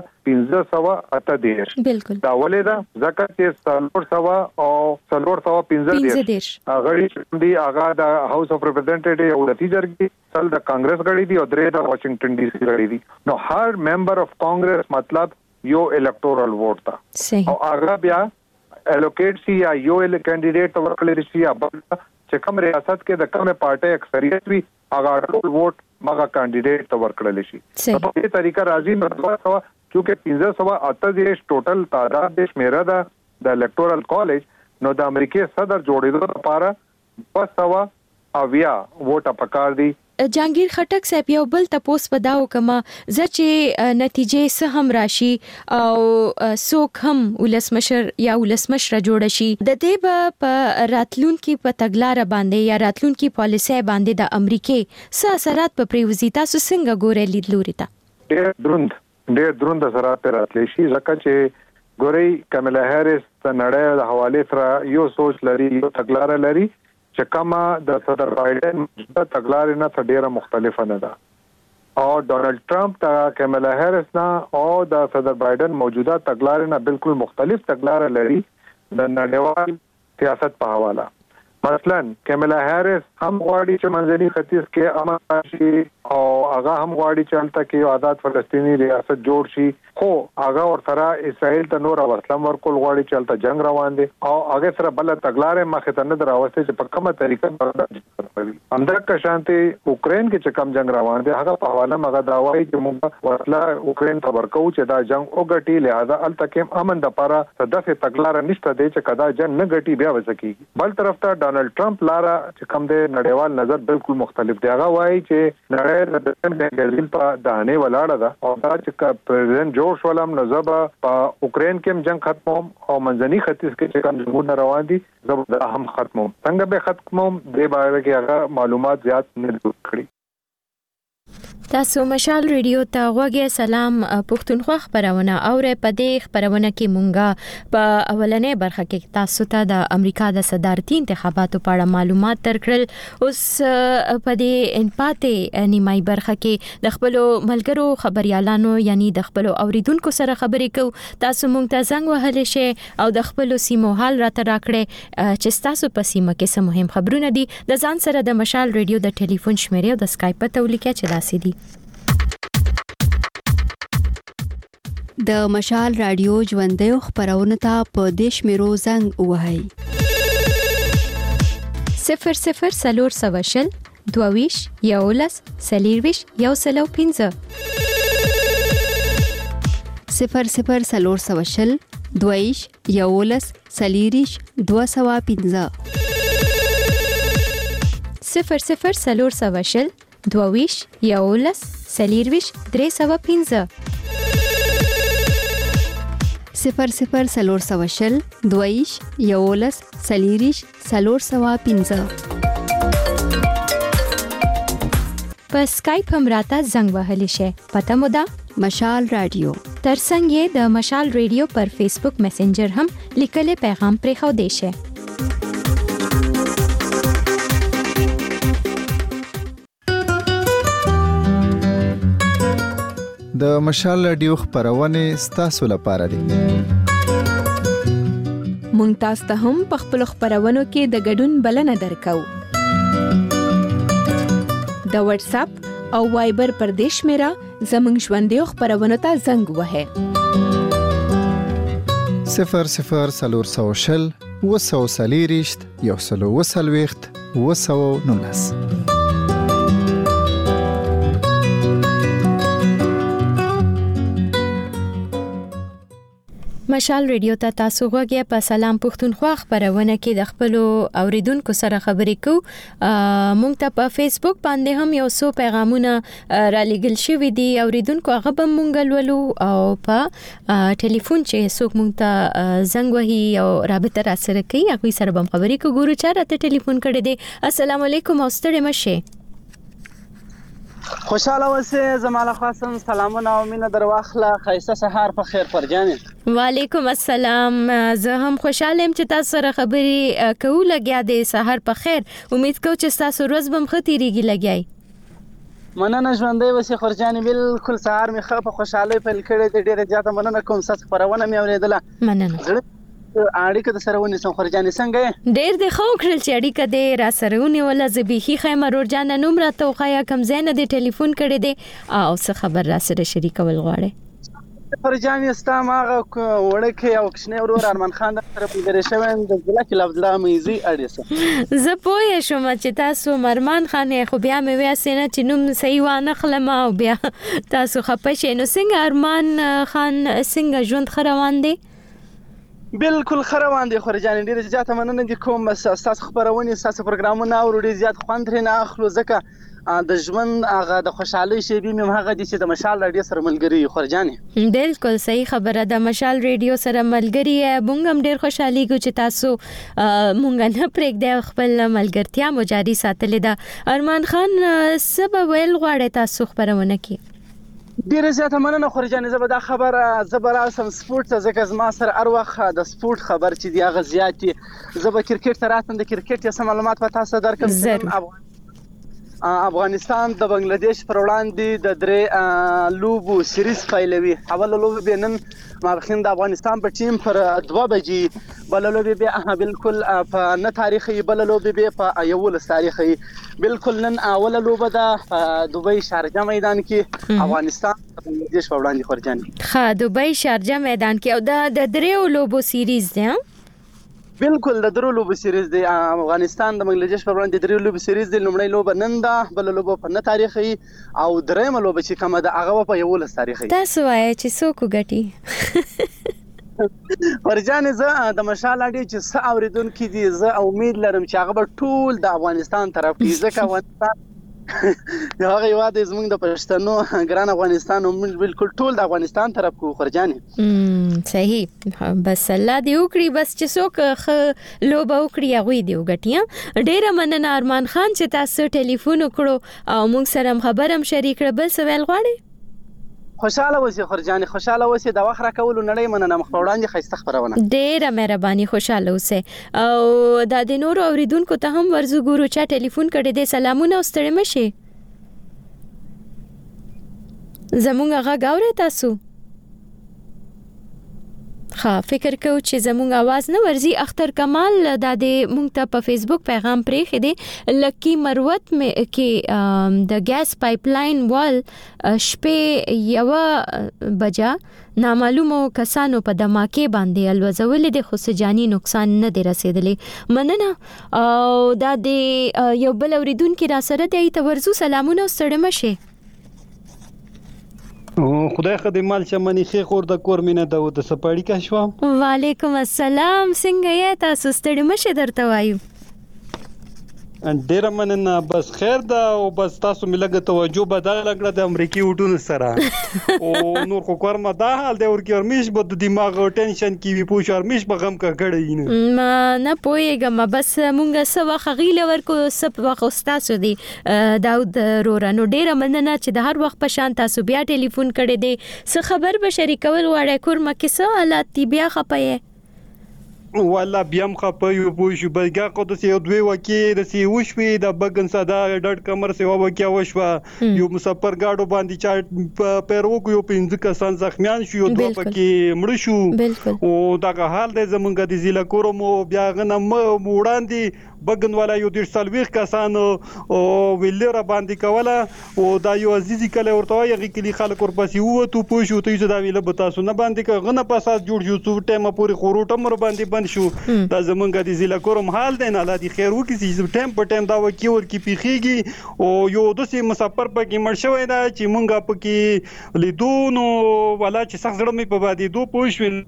1518 بالکل دا ولې دا ځکه چې 300 او 315 غړي دي هغه د هاوس اف ریپرزینټیټیو او د تیجرګي سل د کانګرس غړي دي او درې د واشنگټن ډي سي غړي دي. نو هر ممبر اف کانګرس مطلب یو الکټورل ووټ تا او هغه بیا الوکیټ سی یا یو کینډیډیټ ورکړل شي یا چې کوم ریاست کې د کومه پارټي اکثریت وي هغه ټول ووټ مګه کینډیډیټ ته ورکړل شي. په دې طریقه راځي نو چې 1528 ټوټل تعداد د شمیره ده د الکټورل کالج نو د امریکای صدر جوړېدو لپاره 200 ووټه پکار دي. جانگیر خټک صاحب یو بل تپوس پداو کما چې نتیجې سه هم راشي او سوک هم ولسمشر یا ولسمشر جوړ شي د دې په راتلونکي په تګلار باندې یا راتلونکي پالیسي باندې د امریکای څه اثرات په پریوزي تاسو څنګه ګورې لیدلوري تا ډېر دروند اثرات راتلی شي ځکه چې ګوري کملا هریس د نړۍ د حواله سره یو سوچ لري یو تګلار لري چې کما د صدر بایدن د تګلارې نه ډیره مختلفه نه ده او ډونالد ټرمپ ته کملا هریس نه او د صدر بایدن موجوده تګلارې نه بالکل مختلف تګلار لري د نړیوال سیاست په حواله. مثلا کملا هریس هم غواړي چې منځني ختیځ کې امن راشي او هغه هم غواړي چې هلته کې آزاد فلسطینی ریاست جوړ شي خو هغه ورسره اسرائیل ته نور وسلم ورکول غواړي چې هلته جنگ روان دي او هغه سره بل تګلارې مخه ته نه دراوسته چې په کومه طریقه برابر همدغه شانتي اوکرين کې چې کم جنگ روان دي هغه په حواله مغه دا وایي چې موږ ورسله اوکرين ته ورکو چې دا جنگ وګټي لہذا هلته کې امن د لپاره صدفه تګلار نشته دی چې کدا جنگ نه ګټي بیا وسکیږي. بل طرف ته ډونالد ټرمپ لاره چې کم دی نړیوال نظر بالکل مختلف دی. هغه وایي چې نړۍ د ګرځیل په دانه ولاړه ده او دا چې پریزیدنت جورج ولم نزبه په اوکرين کې جنگ ختموم او منځني ختیځ کې چې کوم جنگونه روان دي زبر هم ختموم څنګه به ختموم د باره کې هغه معلومات زیات نه کړی. تاسو مشال ریډیو ته غوږی سلام پښتونخوا خبرونه اورې په دې خبرونه کې مونږه په اولنې برخه کې تاسو ته د امریکا د صدارتي انتخاباتو په اړه معلومات ترکړل. اوس په دې انپاتې نیمای برخه کې د خپل ملګرو خبريالانو یعنی د خپل اوریدونکو سره خبرې کوو. تاسو مونږ ته زنګ وهلی شئ او د خپل سیمو حال راته راکړئ چې تاسو په سیمه کې څه مهم خبرونه دي. د ځان سره د مشال ریډیو د ټلیفون شمیرې او د اسکایپ ته ولیکئ چې داسې دي. د مشال رادیو ژوندۍ خبرونه ته په دیش میرو زنګ وهاي 00 سلور سواشل دوویش یولس سلیرویش یو سلو 15 00 22 11 40 215 00 22 11 40 315 00 22 11 40 315 په سکایپ هم راته زنګ وهلی شي. پته مو ده مشال رادیو. ترڅنګ یې د مشال رادیو پر فیسبوک میسنجر هم لیکلي پیغام پرې خو دی شي. د مشال رادیو خبرونه ستاسو لپاره دي. مونږ تاسو ته هم په خپل خبرونو کې د ګډون بلنه درکو. د واتس اپ او وایبر پر دیش میرا زمنګ ژوندې خبرونه ته زنګ وهه 00 240 140 219. مشال رادیو ته تاسو غوږی په سلام پښتونخوا خبرونه کې د خپل اوریدونکو سره خبرې کوو. مونږ ته په فیسبوک باندې هم یو څو پیغامونه را لېږل شوي دي. اوریدونکو هغه به مونږ لولو او په ټلیفون چې څوک مونږ ته زنګ وهي او رابطه را سره کوي هغه سره به خبرې کوو. ګورو چې راته ټلیفون کړی دی. السلام علیکم او ستړي مشه. خوشاله اوسه زماله خاصم سلامونه او مینه در واخله. خیسه سحر په خیر فرجانه. وعلیکم السلام. زه هم خوشاله ام چې تاسو سره خبرې کوو. لګیا دې سحر په خیر. امید کوم چې تاسو ورځ بم ختیریږي لګیای. مننه ژوندې وسه خرجانه بالکل سحر می خه په خوشاله په لکړې دې ډیره زیاته مننه کوم ساس خبرونه مې اوریدله. مننه. اړیکه د سره ونی سم خرجانه څنګه ډیر د خو کړل چې اړیکه دې را سره ونی ولا زبیخي خیمه رورجان نوم راته خو کم زین د ټلیفون کړي دي او څه خبر را سره شریکول غواړي. خرجانه استماغه وړکه او کښنه ورور ارمان خان سره پیګری شوین د ځل کې لفظ لا میزي اړیسه زه پوه شوم چې تاسو مرمان خان خو بیا مې واسینه چې نوم صحیح وانه خلم او بیا تاسو خپشه نو څنګه ارمان خان څنګه ژوند خروان دي؟ بالکل خروان دي خرجان ډیر زیاته مننه دي کوم اساس خبرونه اساس پروګرامونه او ډیر زیات خوند رینه اخلو ځکه د ژوند هغه د خوشحالي شی به مې هغه دي چې د مشال رادیو سره ملګری خرجانه. بالکل صحیح خبره ده. مشال رادیو سره ملګری مونږ هم ډیر خوشحالي کو چې تاسو مونږ نه پرېږدئ خپل ملګرتیا مو جاري ساتلې ده. ارمان خان سبب ویل غواړي تاسو خبرونه کې ډیر زیاته مننه خرجانه. زبر دا خبر زبر اسم سپورت زکه زما سره اروخ د سپورت خبر چې دی غ زیاتی زبر کرکټ تراتم د کرکټ یې سم معلومات په تاسو درکم. افغانستان د بنگلاديش پر وړاندې د درې لوبو سریز پیلوي. اوله لوب به نن مابخین د افغانستان په ټیم پر 2 بجې بل لوب به بالکل په نه تاریخي بل لوب به په 11 تاریخي بالکل نن اوله لوب د دوبۍ شارجه میدان کې افغانستان د بنگلاديش په وړاندې خورجاني. ها دوبۍ شارجه میدان کې او د درې لوبو سریز دی. بالکل د درو لوب سریز دی. افغانستان د بنگلاديش په وړاندې درو لوب سریز دی. لومړی لوب نن ده بل لوب په نه تاریخي او درېم لوب چې کومه ده هغه په 11 تاریخي. تاسو وایئ چې څوک ګټي؟ ورجانه زه د مشال اړې چې څه اوریدونکو دي زه امید لرم چې هغه ټول د افغانستان طرف کې ځکه افغانستان هغه یواد زمونږ د پښتنو ګران افغانستان او بالکل ټول د افغانستان طرف کو خرجانه. صحیح بس الله دی وکړي بس چې څوک لوبه وکړي هغه دی وګټي. ډیره مننه ارمان خان چې تاسو ټلیفون وکړو او موږ سره خبرم شریک کړ. بل سوال غواړي؟ خوشاله اوسې خرجانه خوشاله اوسې د وخت را کول نړۍ مننه مخ وړاندې خسته خبرونه. ډیره مهرباني خوشاله اوسې او د نور اوریدونکو ته هم ورزو ګورو چې ټلیفون کړي دي. سلامونه ستړي مشه. زمونږ غږ اورئ تاسو؟ ها فکر کو چې زمونږ आवाज نه ورزي. اختر کمال د مونږ ته په فیسبوک پیغام پرې خېده لکی مروت مې کې د ګاز پایپ لاین وال شپې یو بجا نامعلومو کسانو په دماکې باندې الوزول دي خو سجانی نقصان نه دی رسیدلی. مننه او د یو بل اوریدونکو را سره دی ته ورزو سلامونه ستړي مشه. خدای خدمت شمنې خې خور د کور مینه د سپاړی کا شو. وعلیکم السلام، څنګه یې تاسو؟ ستړي مشه درته وایو. ډیر مننه، بس خیر دا او بس تاسو ملګری توجه بدل کړه د امریکای وټونو سره او نور خو کورما دا حال دی ورکی ورمیش بده دماغ او ټینشن کی وی پوښ ورمیش په غم کا کړی نه نه پويګم، بس مونږه سوا خغیله ورکو سب وخت تاسو دی داود رورانو ډیر مننه چې د هر وخت په شان تاسو بیا ټلیفون کړی دی. څه خبر به شریکول وړه کورما کې څه حالات دی بیا خپه والله بیا مخپیو پوښ بلګه کو د یو دوی وکی د سی وشوي د بګن صدا ډټ کمر سی وکیا وشوا یو مسافر گاډو باندې چا پیرو کو یو پنځه کسان زخمیان شو یو دوه پکې مړ شو او دغه حال د زمونږ د ضلع کورومو بیا غنم وړاندې بګن والا یو د سلويخ کسان او ویلره باندې کوله او دا یو عزیزي کله ورته یغي کلی خلک ور پسې وو ته پوښو ته دا ویله به تاسو نه باندې غنه پاساس جوړ شو څو ټیمه پوری خوروټه مر باندې شو دا زمونږ د ضلع کوم حال دی نه الله دې خیر وکړي چې ټیم په ټیم دا وکی ور کی پیخيږي او یو دسي مسافر پکې مړ شوی دا چې مونږه پکې لیدونو ولا چې سخت زړه مې په باندې دو پوښوي.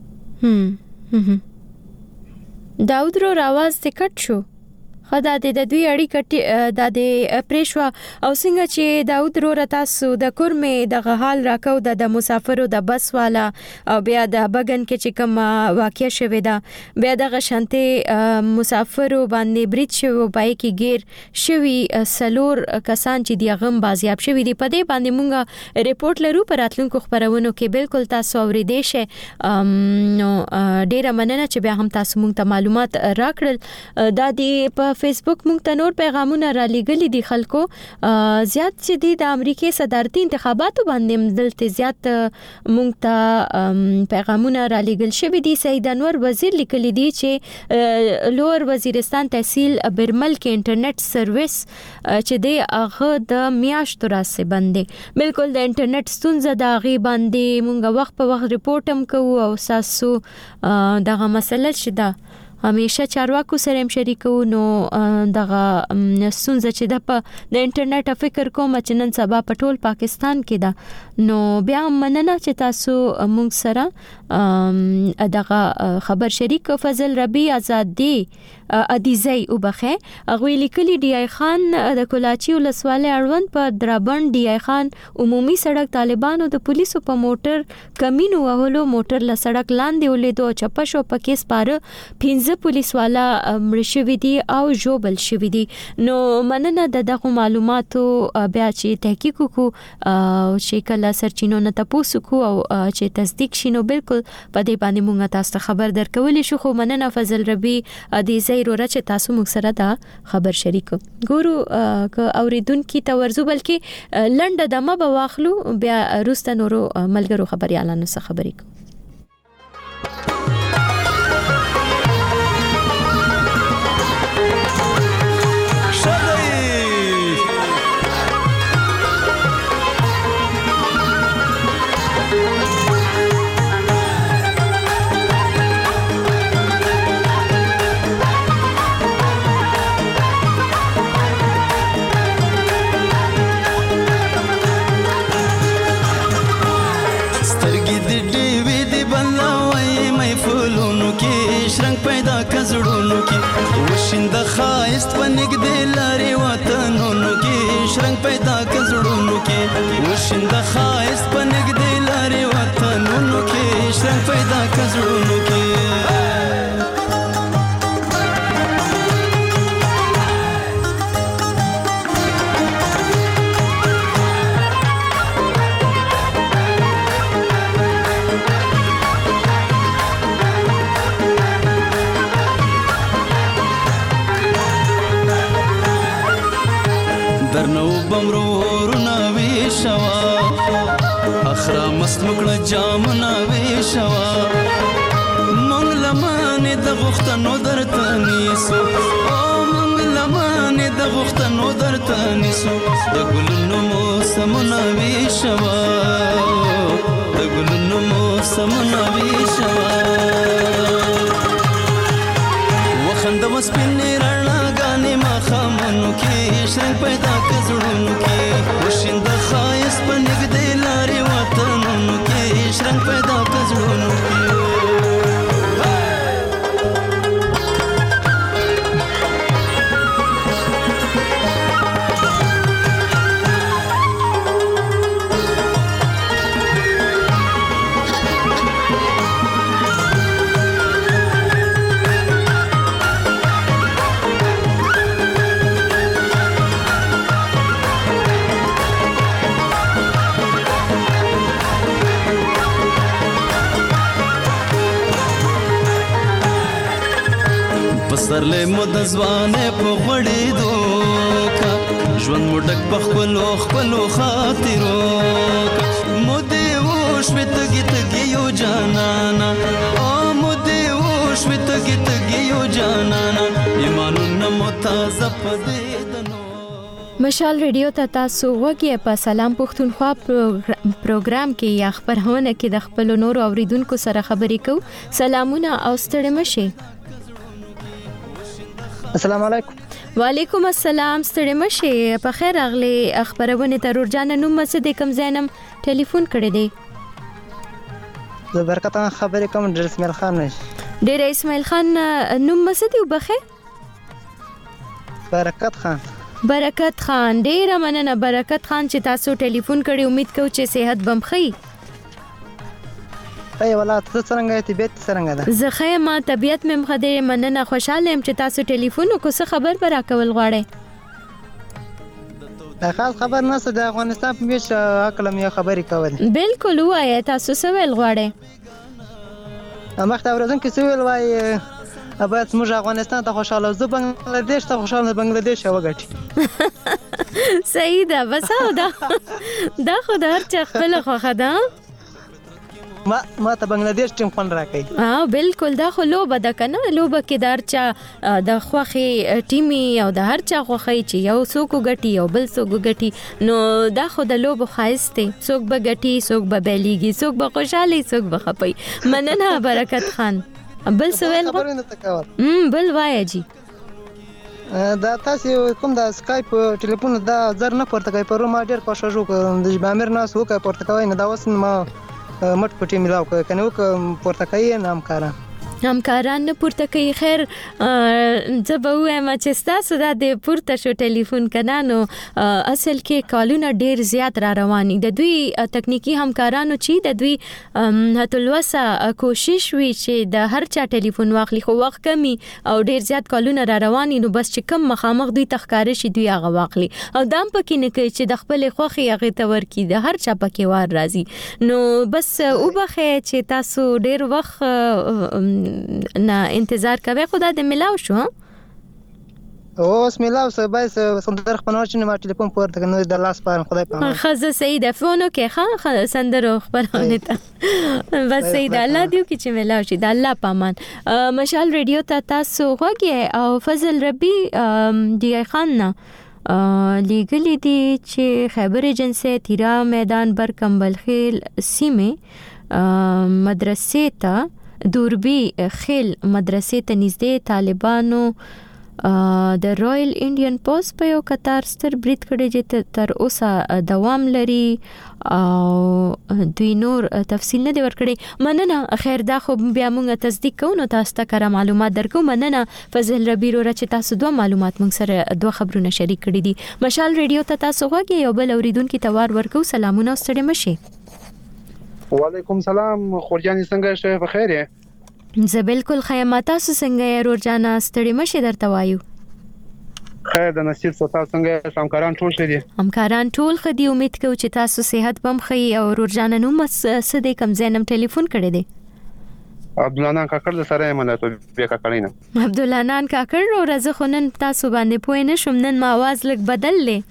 داود رو आवाज ټکټ شو خدا دې د دوی اړیکه د پریشوا او څنګه چې داود رو تاسو د کورمې د حال راکاو د مسافرو د بس والا او بیا د بګن کې چې کوم واقع شوه دا بیا د غشنته مسافرو باندې بریټ شو پای کې گیر شوی سلور کسان چې دی غم بازیاب شوی دی په دې باندې مونږه ریپورت لرو پر راتلونکو خبرونو کې بالکل تاسو اوریدې شه نو ډیره مننه چې بیا هم تاسو مونږ ته معلومات راکړل. دا دی په فیسبوک مونږ ته نور پیغامونه را لګلې دي خلکو زیات چې دي د امریکای صدارتي انتخاباتو باندې دلته زیات مونږ ته پیغامونه را لګل شوی دي. سید انور وزیر لیکلی دی چې لوړ وزیرستان تحصیل برمل کې انټرنیټ سرویس چې دی هغه د میاشتو راځي باندې بالکل د انټرنیټ ستونزه د غي باندې مونږ وخت په وخت ریپورت هم کوو او تاسو دغه مسله شته همیشه چارواکو سره هم شریکو نو دغه سنځ چې د انټرنیټ فکر کوم چې نن سبا په ټول پاکستان کې دا نو بیا مننه چې تاسو مونږ سره دغه خبر شریک فضل ربی آزادی ادیزی وبخه غوی لیکلی ډی ای خان د کولاچی ولسوالۍ اړوند په درابند ډی ای خان عمومي سړک طالبانو د پولیسو په موټر کمینو وهلو موټر له سړک لاندې ولیدو چپه شو پکې سپاره 15 پولیس والا مړ شوی دي او جوبل شوی دي. نو مننه دغه معلوماتو بیا چې تحقیق کو چې کله سرچینو نه تاسو کو او چې تصدیق شینو بالکل په دې باندې مونږ تاسو خبر درکولې شو. خو مننه فضل ربی د زیرو چې تاسو موږ سره دا خبر شریک ګورو ک اوریدونکو ته ورزو بلکې لنډه دمه به واخلو بیا روسته نورو ملګرو خبريالانو سره خبرې کو. کزړونو کې وشند خایست پنګ دې لاري وطنونو کې شرنګ پیدا کزړونو کې وشند خایست پنګ دې لاري وطنونو کې شرنګ پیدا کزړونو کې مخړه جامونه ویشوا مونږ لمانه د غختنو درته نیسو او مونږ لمانه د غختنو درته نیسو د ګلونو موسمونه ویشوا د ګلونو موسمونه ویشوا وخند مسپنې رڼا غانې ما خامنو کې شرنګ پیدا کزړونو کې وشند خایس پنګ دې لاري پسرلې مو د ځوانې په غړېدو کا ژوند مو ډک په خپلو خاطرو کا مو دې وشوې تږي تږي یو جانانا او مو دې وشوې تږي تږي یو جانانا ایمانونه مو تازه په دې مشال ریډیو ته تاسو وګورئ په سلام پښتونخوا پروګرام کې یا خبرونه کې د خپل نور اوریدونکو سره خبرې کوو. سلامونه او ستړي مشه. السلام علیکم. وعلیکم السلام. ستړي مشه. په خیر اغلی خبرونه ته ورجان نوم مسد کم زینم ټلیفون کړی دی. زه برکت خبرې کوم ډیر اسماعیل خان نه. ډیر اسماعیل خان نوم مسد وبخه. برکت خان. برکت خان ډیر مننه برکت خان چې تاسو ټلیفون کړی. امید کوم چې صحت بم خي. ای ولات څنګه طبيعت څنګه ده؟ زه خیمه طبيعت مم خدای مننه خوشاله يم چې تاسو ټلیفون کو څه خبر پر راکول غواړئ. خاص خبر نه څه د افغانستان په میش عقل مې خبرې کول. بالکل وایي تاسو څه ویل غواړئ؟ مخته ورځن کې څه ویل وایي ابات موږ افغانستان ته خوشاله زو بنگلاديش ته خوشاله بنگلاديش وګټي. صحیح ده بس دا خو د هر چا خپل خوخه ده. ما ته بنگلاديش ټیم فن راکې. بالکل دا خو لوبه ده کنه. لوبه کې د هر چا د خوخي ټیمي او د هر چا خوخي چې یو څوک ګټي او بل څوک ګټي نو دا خو د لوبه خاصته. څوک به ګټي څوک به بیلیږي څوک به خوشاله څوک به خپي. مننه برکت خان. بل سوال بل وایي جی دا تاسو کوم د اسکایپ ټلیفون دا زر نه پورته کوي په روما ډیر کوشش وکړم د بامیر نه سوکه پورته کوي نه دا وسن ما مټ پټی ملاو کنه وک پورته کوي نام کارا همکاران نه پورته کوي. خیر زه به وایم چې تاسو د پورته شو ټلیفون کنه نو اصل کې کالونه ډیر زیات را رواني. د دوی تکنیکی همکارانو چې د دوی هتلوسه کوشش وی چې د هر چا ټلیفون واخلي خو وخت کمی او ډیر زیات کالونه را رواني نو بس چې کم مخامخ دوی تخکاره شي دوی هغه واخلي او دام پکې نه کوي چې د خپل خوخي هغه تور کی د هر چا پکې وار راځي نو بس وبخه چې تاسو ډیر وخت نه انتظار کوي. خدا دې ملاو شو. اوس ملاو سه بس سندر خپنور چې ما ټلیفون پورته کنه د لاس پاره خدای په امان. خزه سید فونو کې ها سندر خبرونه ته بس سید الله دې کې چې ملاو شي د الله په امان. مشال ریډیو ته تاسو غوږی او فضل ربی دی خان نه لیګلی دی چې خیبر ایجنسی تیرا میدان بر کمبل خیل سیمه مدرسې ته دوربي خیل مدرسې ته نږدې طالبانو د رائل انډین پوسټ په یو قطار ستر برید کړی چې تر اوسه دوام لري او دوی نور تفصیل نه دی ورکړي. مننه. خیر دا خو بیا موږ تصدیق کوو نو تاسو ته کار معلومات درکو. مننه فضل ربی رو چې تاسو دوه معلومات موږ سره دوه خبرونه شریک کړي دي. مشال ریډیو ته تاسو غوږی یو بل اوریدونکو ته وار ورکو. سلامونه ستړي مشه. وعلیکم سلام خورجان څنګه شې په خیر یې؟ زه بالکل خیر. تاسو څنګه یې رورجانا ستړي مشه درته وایو؟ خیر د نصیب ستا څنګه همکاران ټول شه دي؟ همکاران ټول خدي. امید کوم چې تاسو صحت بم خي او رورجانا نو سده کم زینم ټلیفون کړی دی. عبدالانان کاکړ د سره ملاتو بیا کاکړینه عبدالانان کاکړ او رزه خنن تاسو باندې پوه نه شوم نن ما आवाज لګ بدل لې.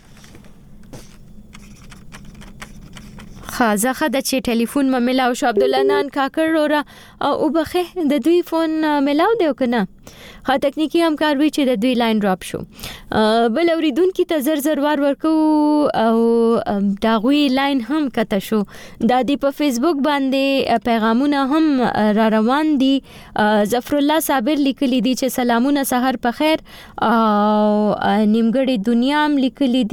خازه د چې ټلیفون ما ملاو شو عبدالانان کاکړ اورا او بخه د دوی فون ملاو دیو کنه خا تکنیکی همکار وی چې د دوی لاین ډراپ شو. بل اوریدونکو ته زر وار ورکو او داغوی لاین هم کته شو. د دې په فیسبوک باندې پیغامونه هم را روان دي. ظفر الله صابر لیکلی دي چې سلامونه سحر په خیر او نیمګړی دنیا هم لیکلی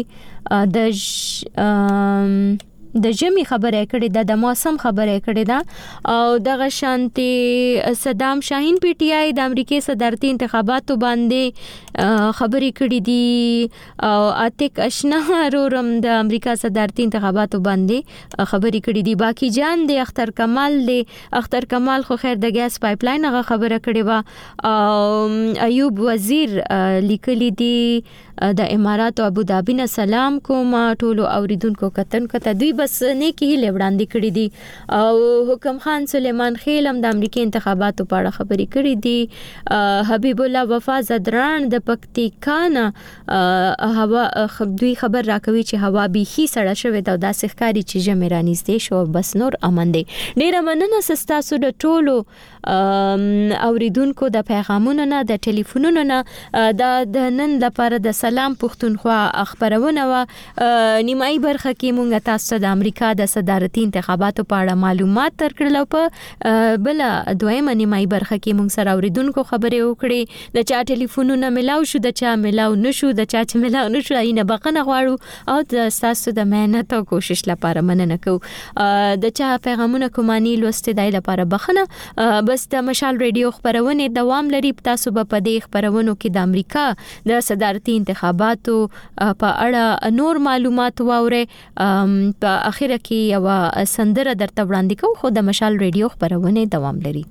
دي د جمی خبره کړې د موسم خبره کړې ده او د شانتي صدام شاهین پی ټی آی د امریکای صدارتي انتخاباتو باندې خبرې کړې دي او اتک اشنا رورم د امریکا صدارتي انتخاباتو باندې خبرې کړې دي. باقی جان د اختر کمال خو خیر د ګاز پایپ لاین هغه خبره کړې و او ایوب وزیر لیکلی دي د امارات او ابوظبي نه سلام کوم ټولو اوریدونکو کتن کته دوی بس نیکی هیله وړاندې کړې دي او حکم خان سلیمان خیل هم د امریکای انتخاباتو په اړه خبرې کړې دي. حبیب الله وفا زدران د پکتیکانا هوا دوی خبر راکوي چې هوا بيخي سړه شوې ده او داسې ښکاري چې ژمي رانږدې شو بس نور امن دی. ډیره مننه ستاسو د ټولو اوریدونکو د پیغامونو نه د ټلیفونونو نه. د نن لپاره د سلام پښتونخوا خبرونه و نیمایي برخه کې مونږ تاسو د امریکا د صدارتي انتخاباتو په اړه معلومات ترکړل او په بل دویمه نیمایي برخه کې مونږ سره اوریدونکو خبرې وکړې د چا ټلیفونونه ملاو شو د چا ملاو نشو د چا چې ملاو نشو اینه بقنه غواړو او تاسو د مهنت او کوشش لپاره مننه کوو. د چا پیغامونه کومانی لوستي دای لپاره بخنه. بس د مشال ریډیو خبرونه دوام لري. تاسو به په دې خبرونو کې د امریکا د صدارتي انتخاباتو په اړه نور معلومات واورئ. په اخره کې یو سندره درته وړاندې کوم خو د مشال ریډیو خبرونه دوام لري.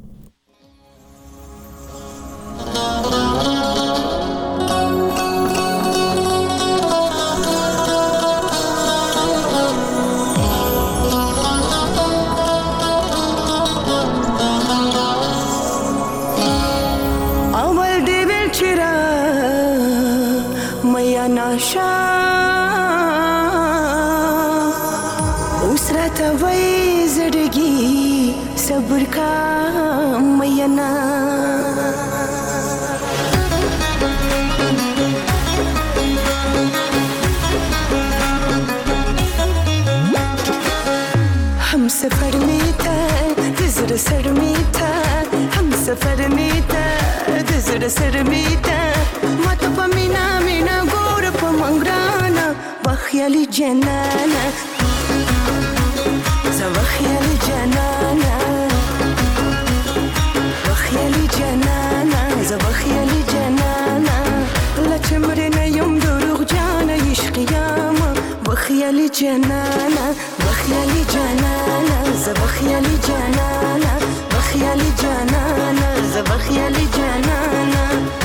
ناشا اسرت وای زړګي صبر کا مینا हम सफर में था गुजर सर में था हम सफर में था गुजर सर में था मत पमीना मीना गोर पमंगराना बखियाली जनाना زبخيالي جنانا بخيالي جنانا زبخيالي جنانا لا تمرنا يوم دروغ جانا يشقياما بخيالي جنانا بخيالي جنانا زبخيالي جنانا بخيالي جنانا زبخيالي جنانا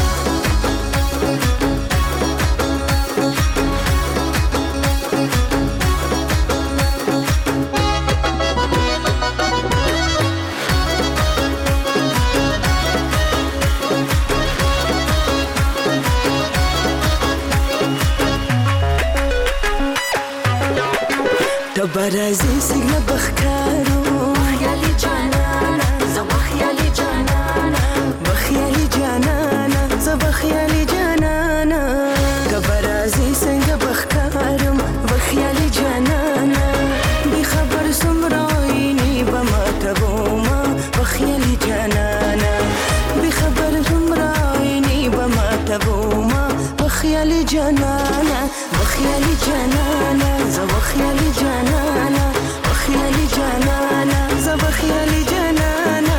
برازي سيغنا بخكارو بخيالي جانانا زبخيالي جانانا بخيالي جانانا زبخيالي جانانا كبرازي سيغنا بخكارو بخيالي جانانا بخبر سمرايني بما تبوما بخيالي جانانا بخبر سمرايني بما تبوما بخيالي جانانا بخيالي جانانا زبخيالي جانانا بخيالي جانانا زبخيالي جانانا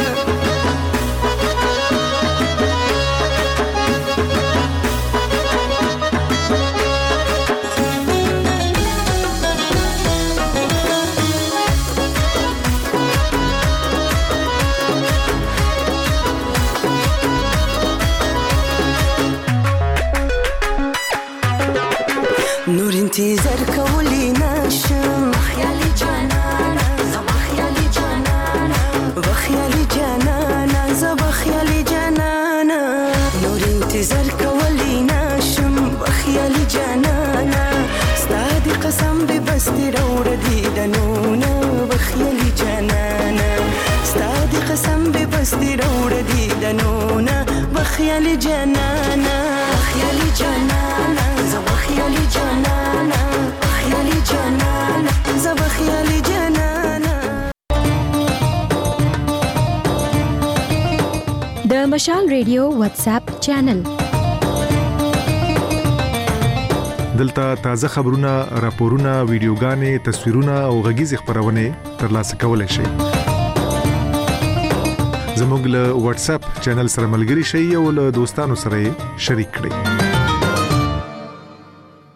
نور انتظار كولي ناشم بخيالي جانانا زبخيالي جانانا بخيالي جانانا زبخيالي جانانا نور انتظار كولي ناشم بخيالي جانانا استادي قسم ببستي روردي دنونا بخيالي جانانا استادي قسم ببستي روردي دنونا بخيالي جانانا بخيالي جانانا زبخيالي جانانا بخيالي جانانا زبخيالي جانانا. د مشال ریډیو واتس اپ چینل دلته تازه خبرونه، راپورونه، ویډیوګانې، تصویرونه او غږیز خبرونه ترلاسه کولای شئ. زموږ له واتس اپ چینل سره ملګري شئ او له دوستانو سره شریک کړئ.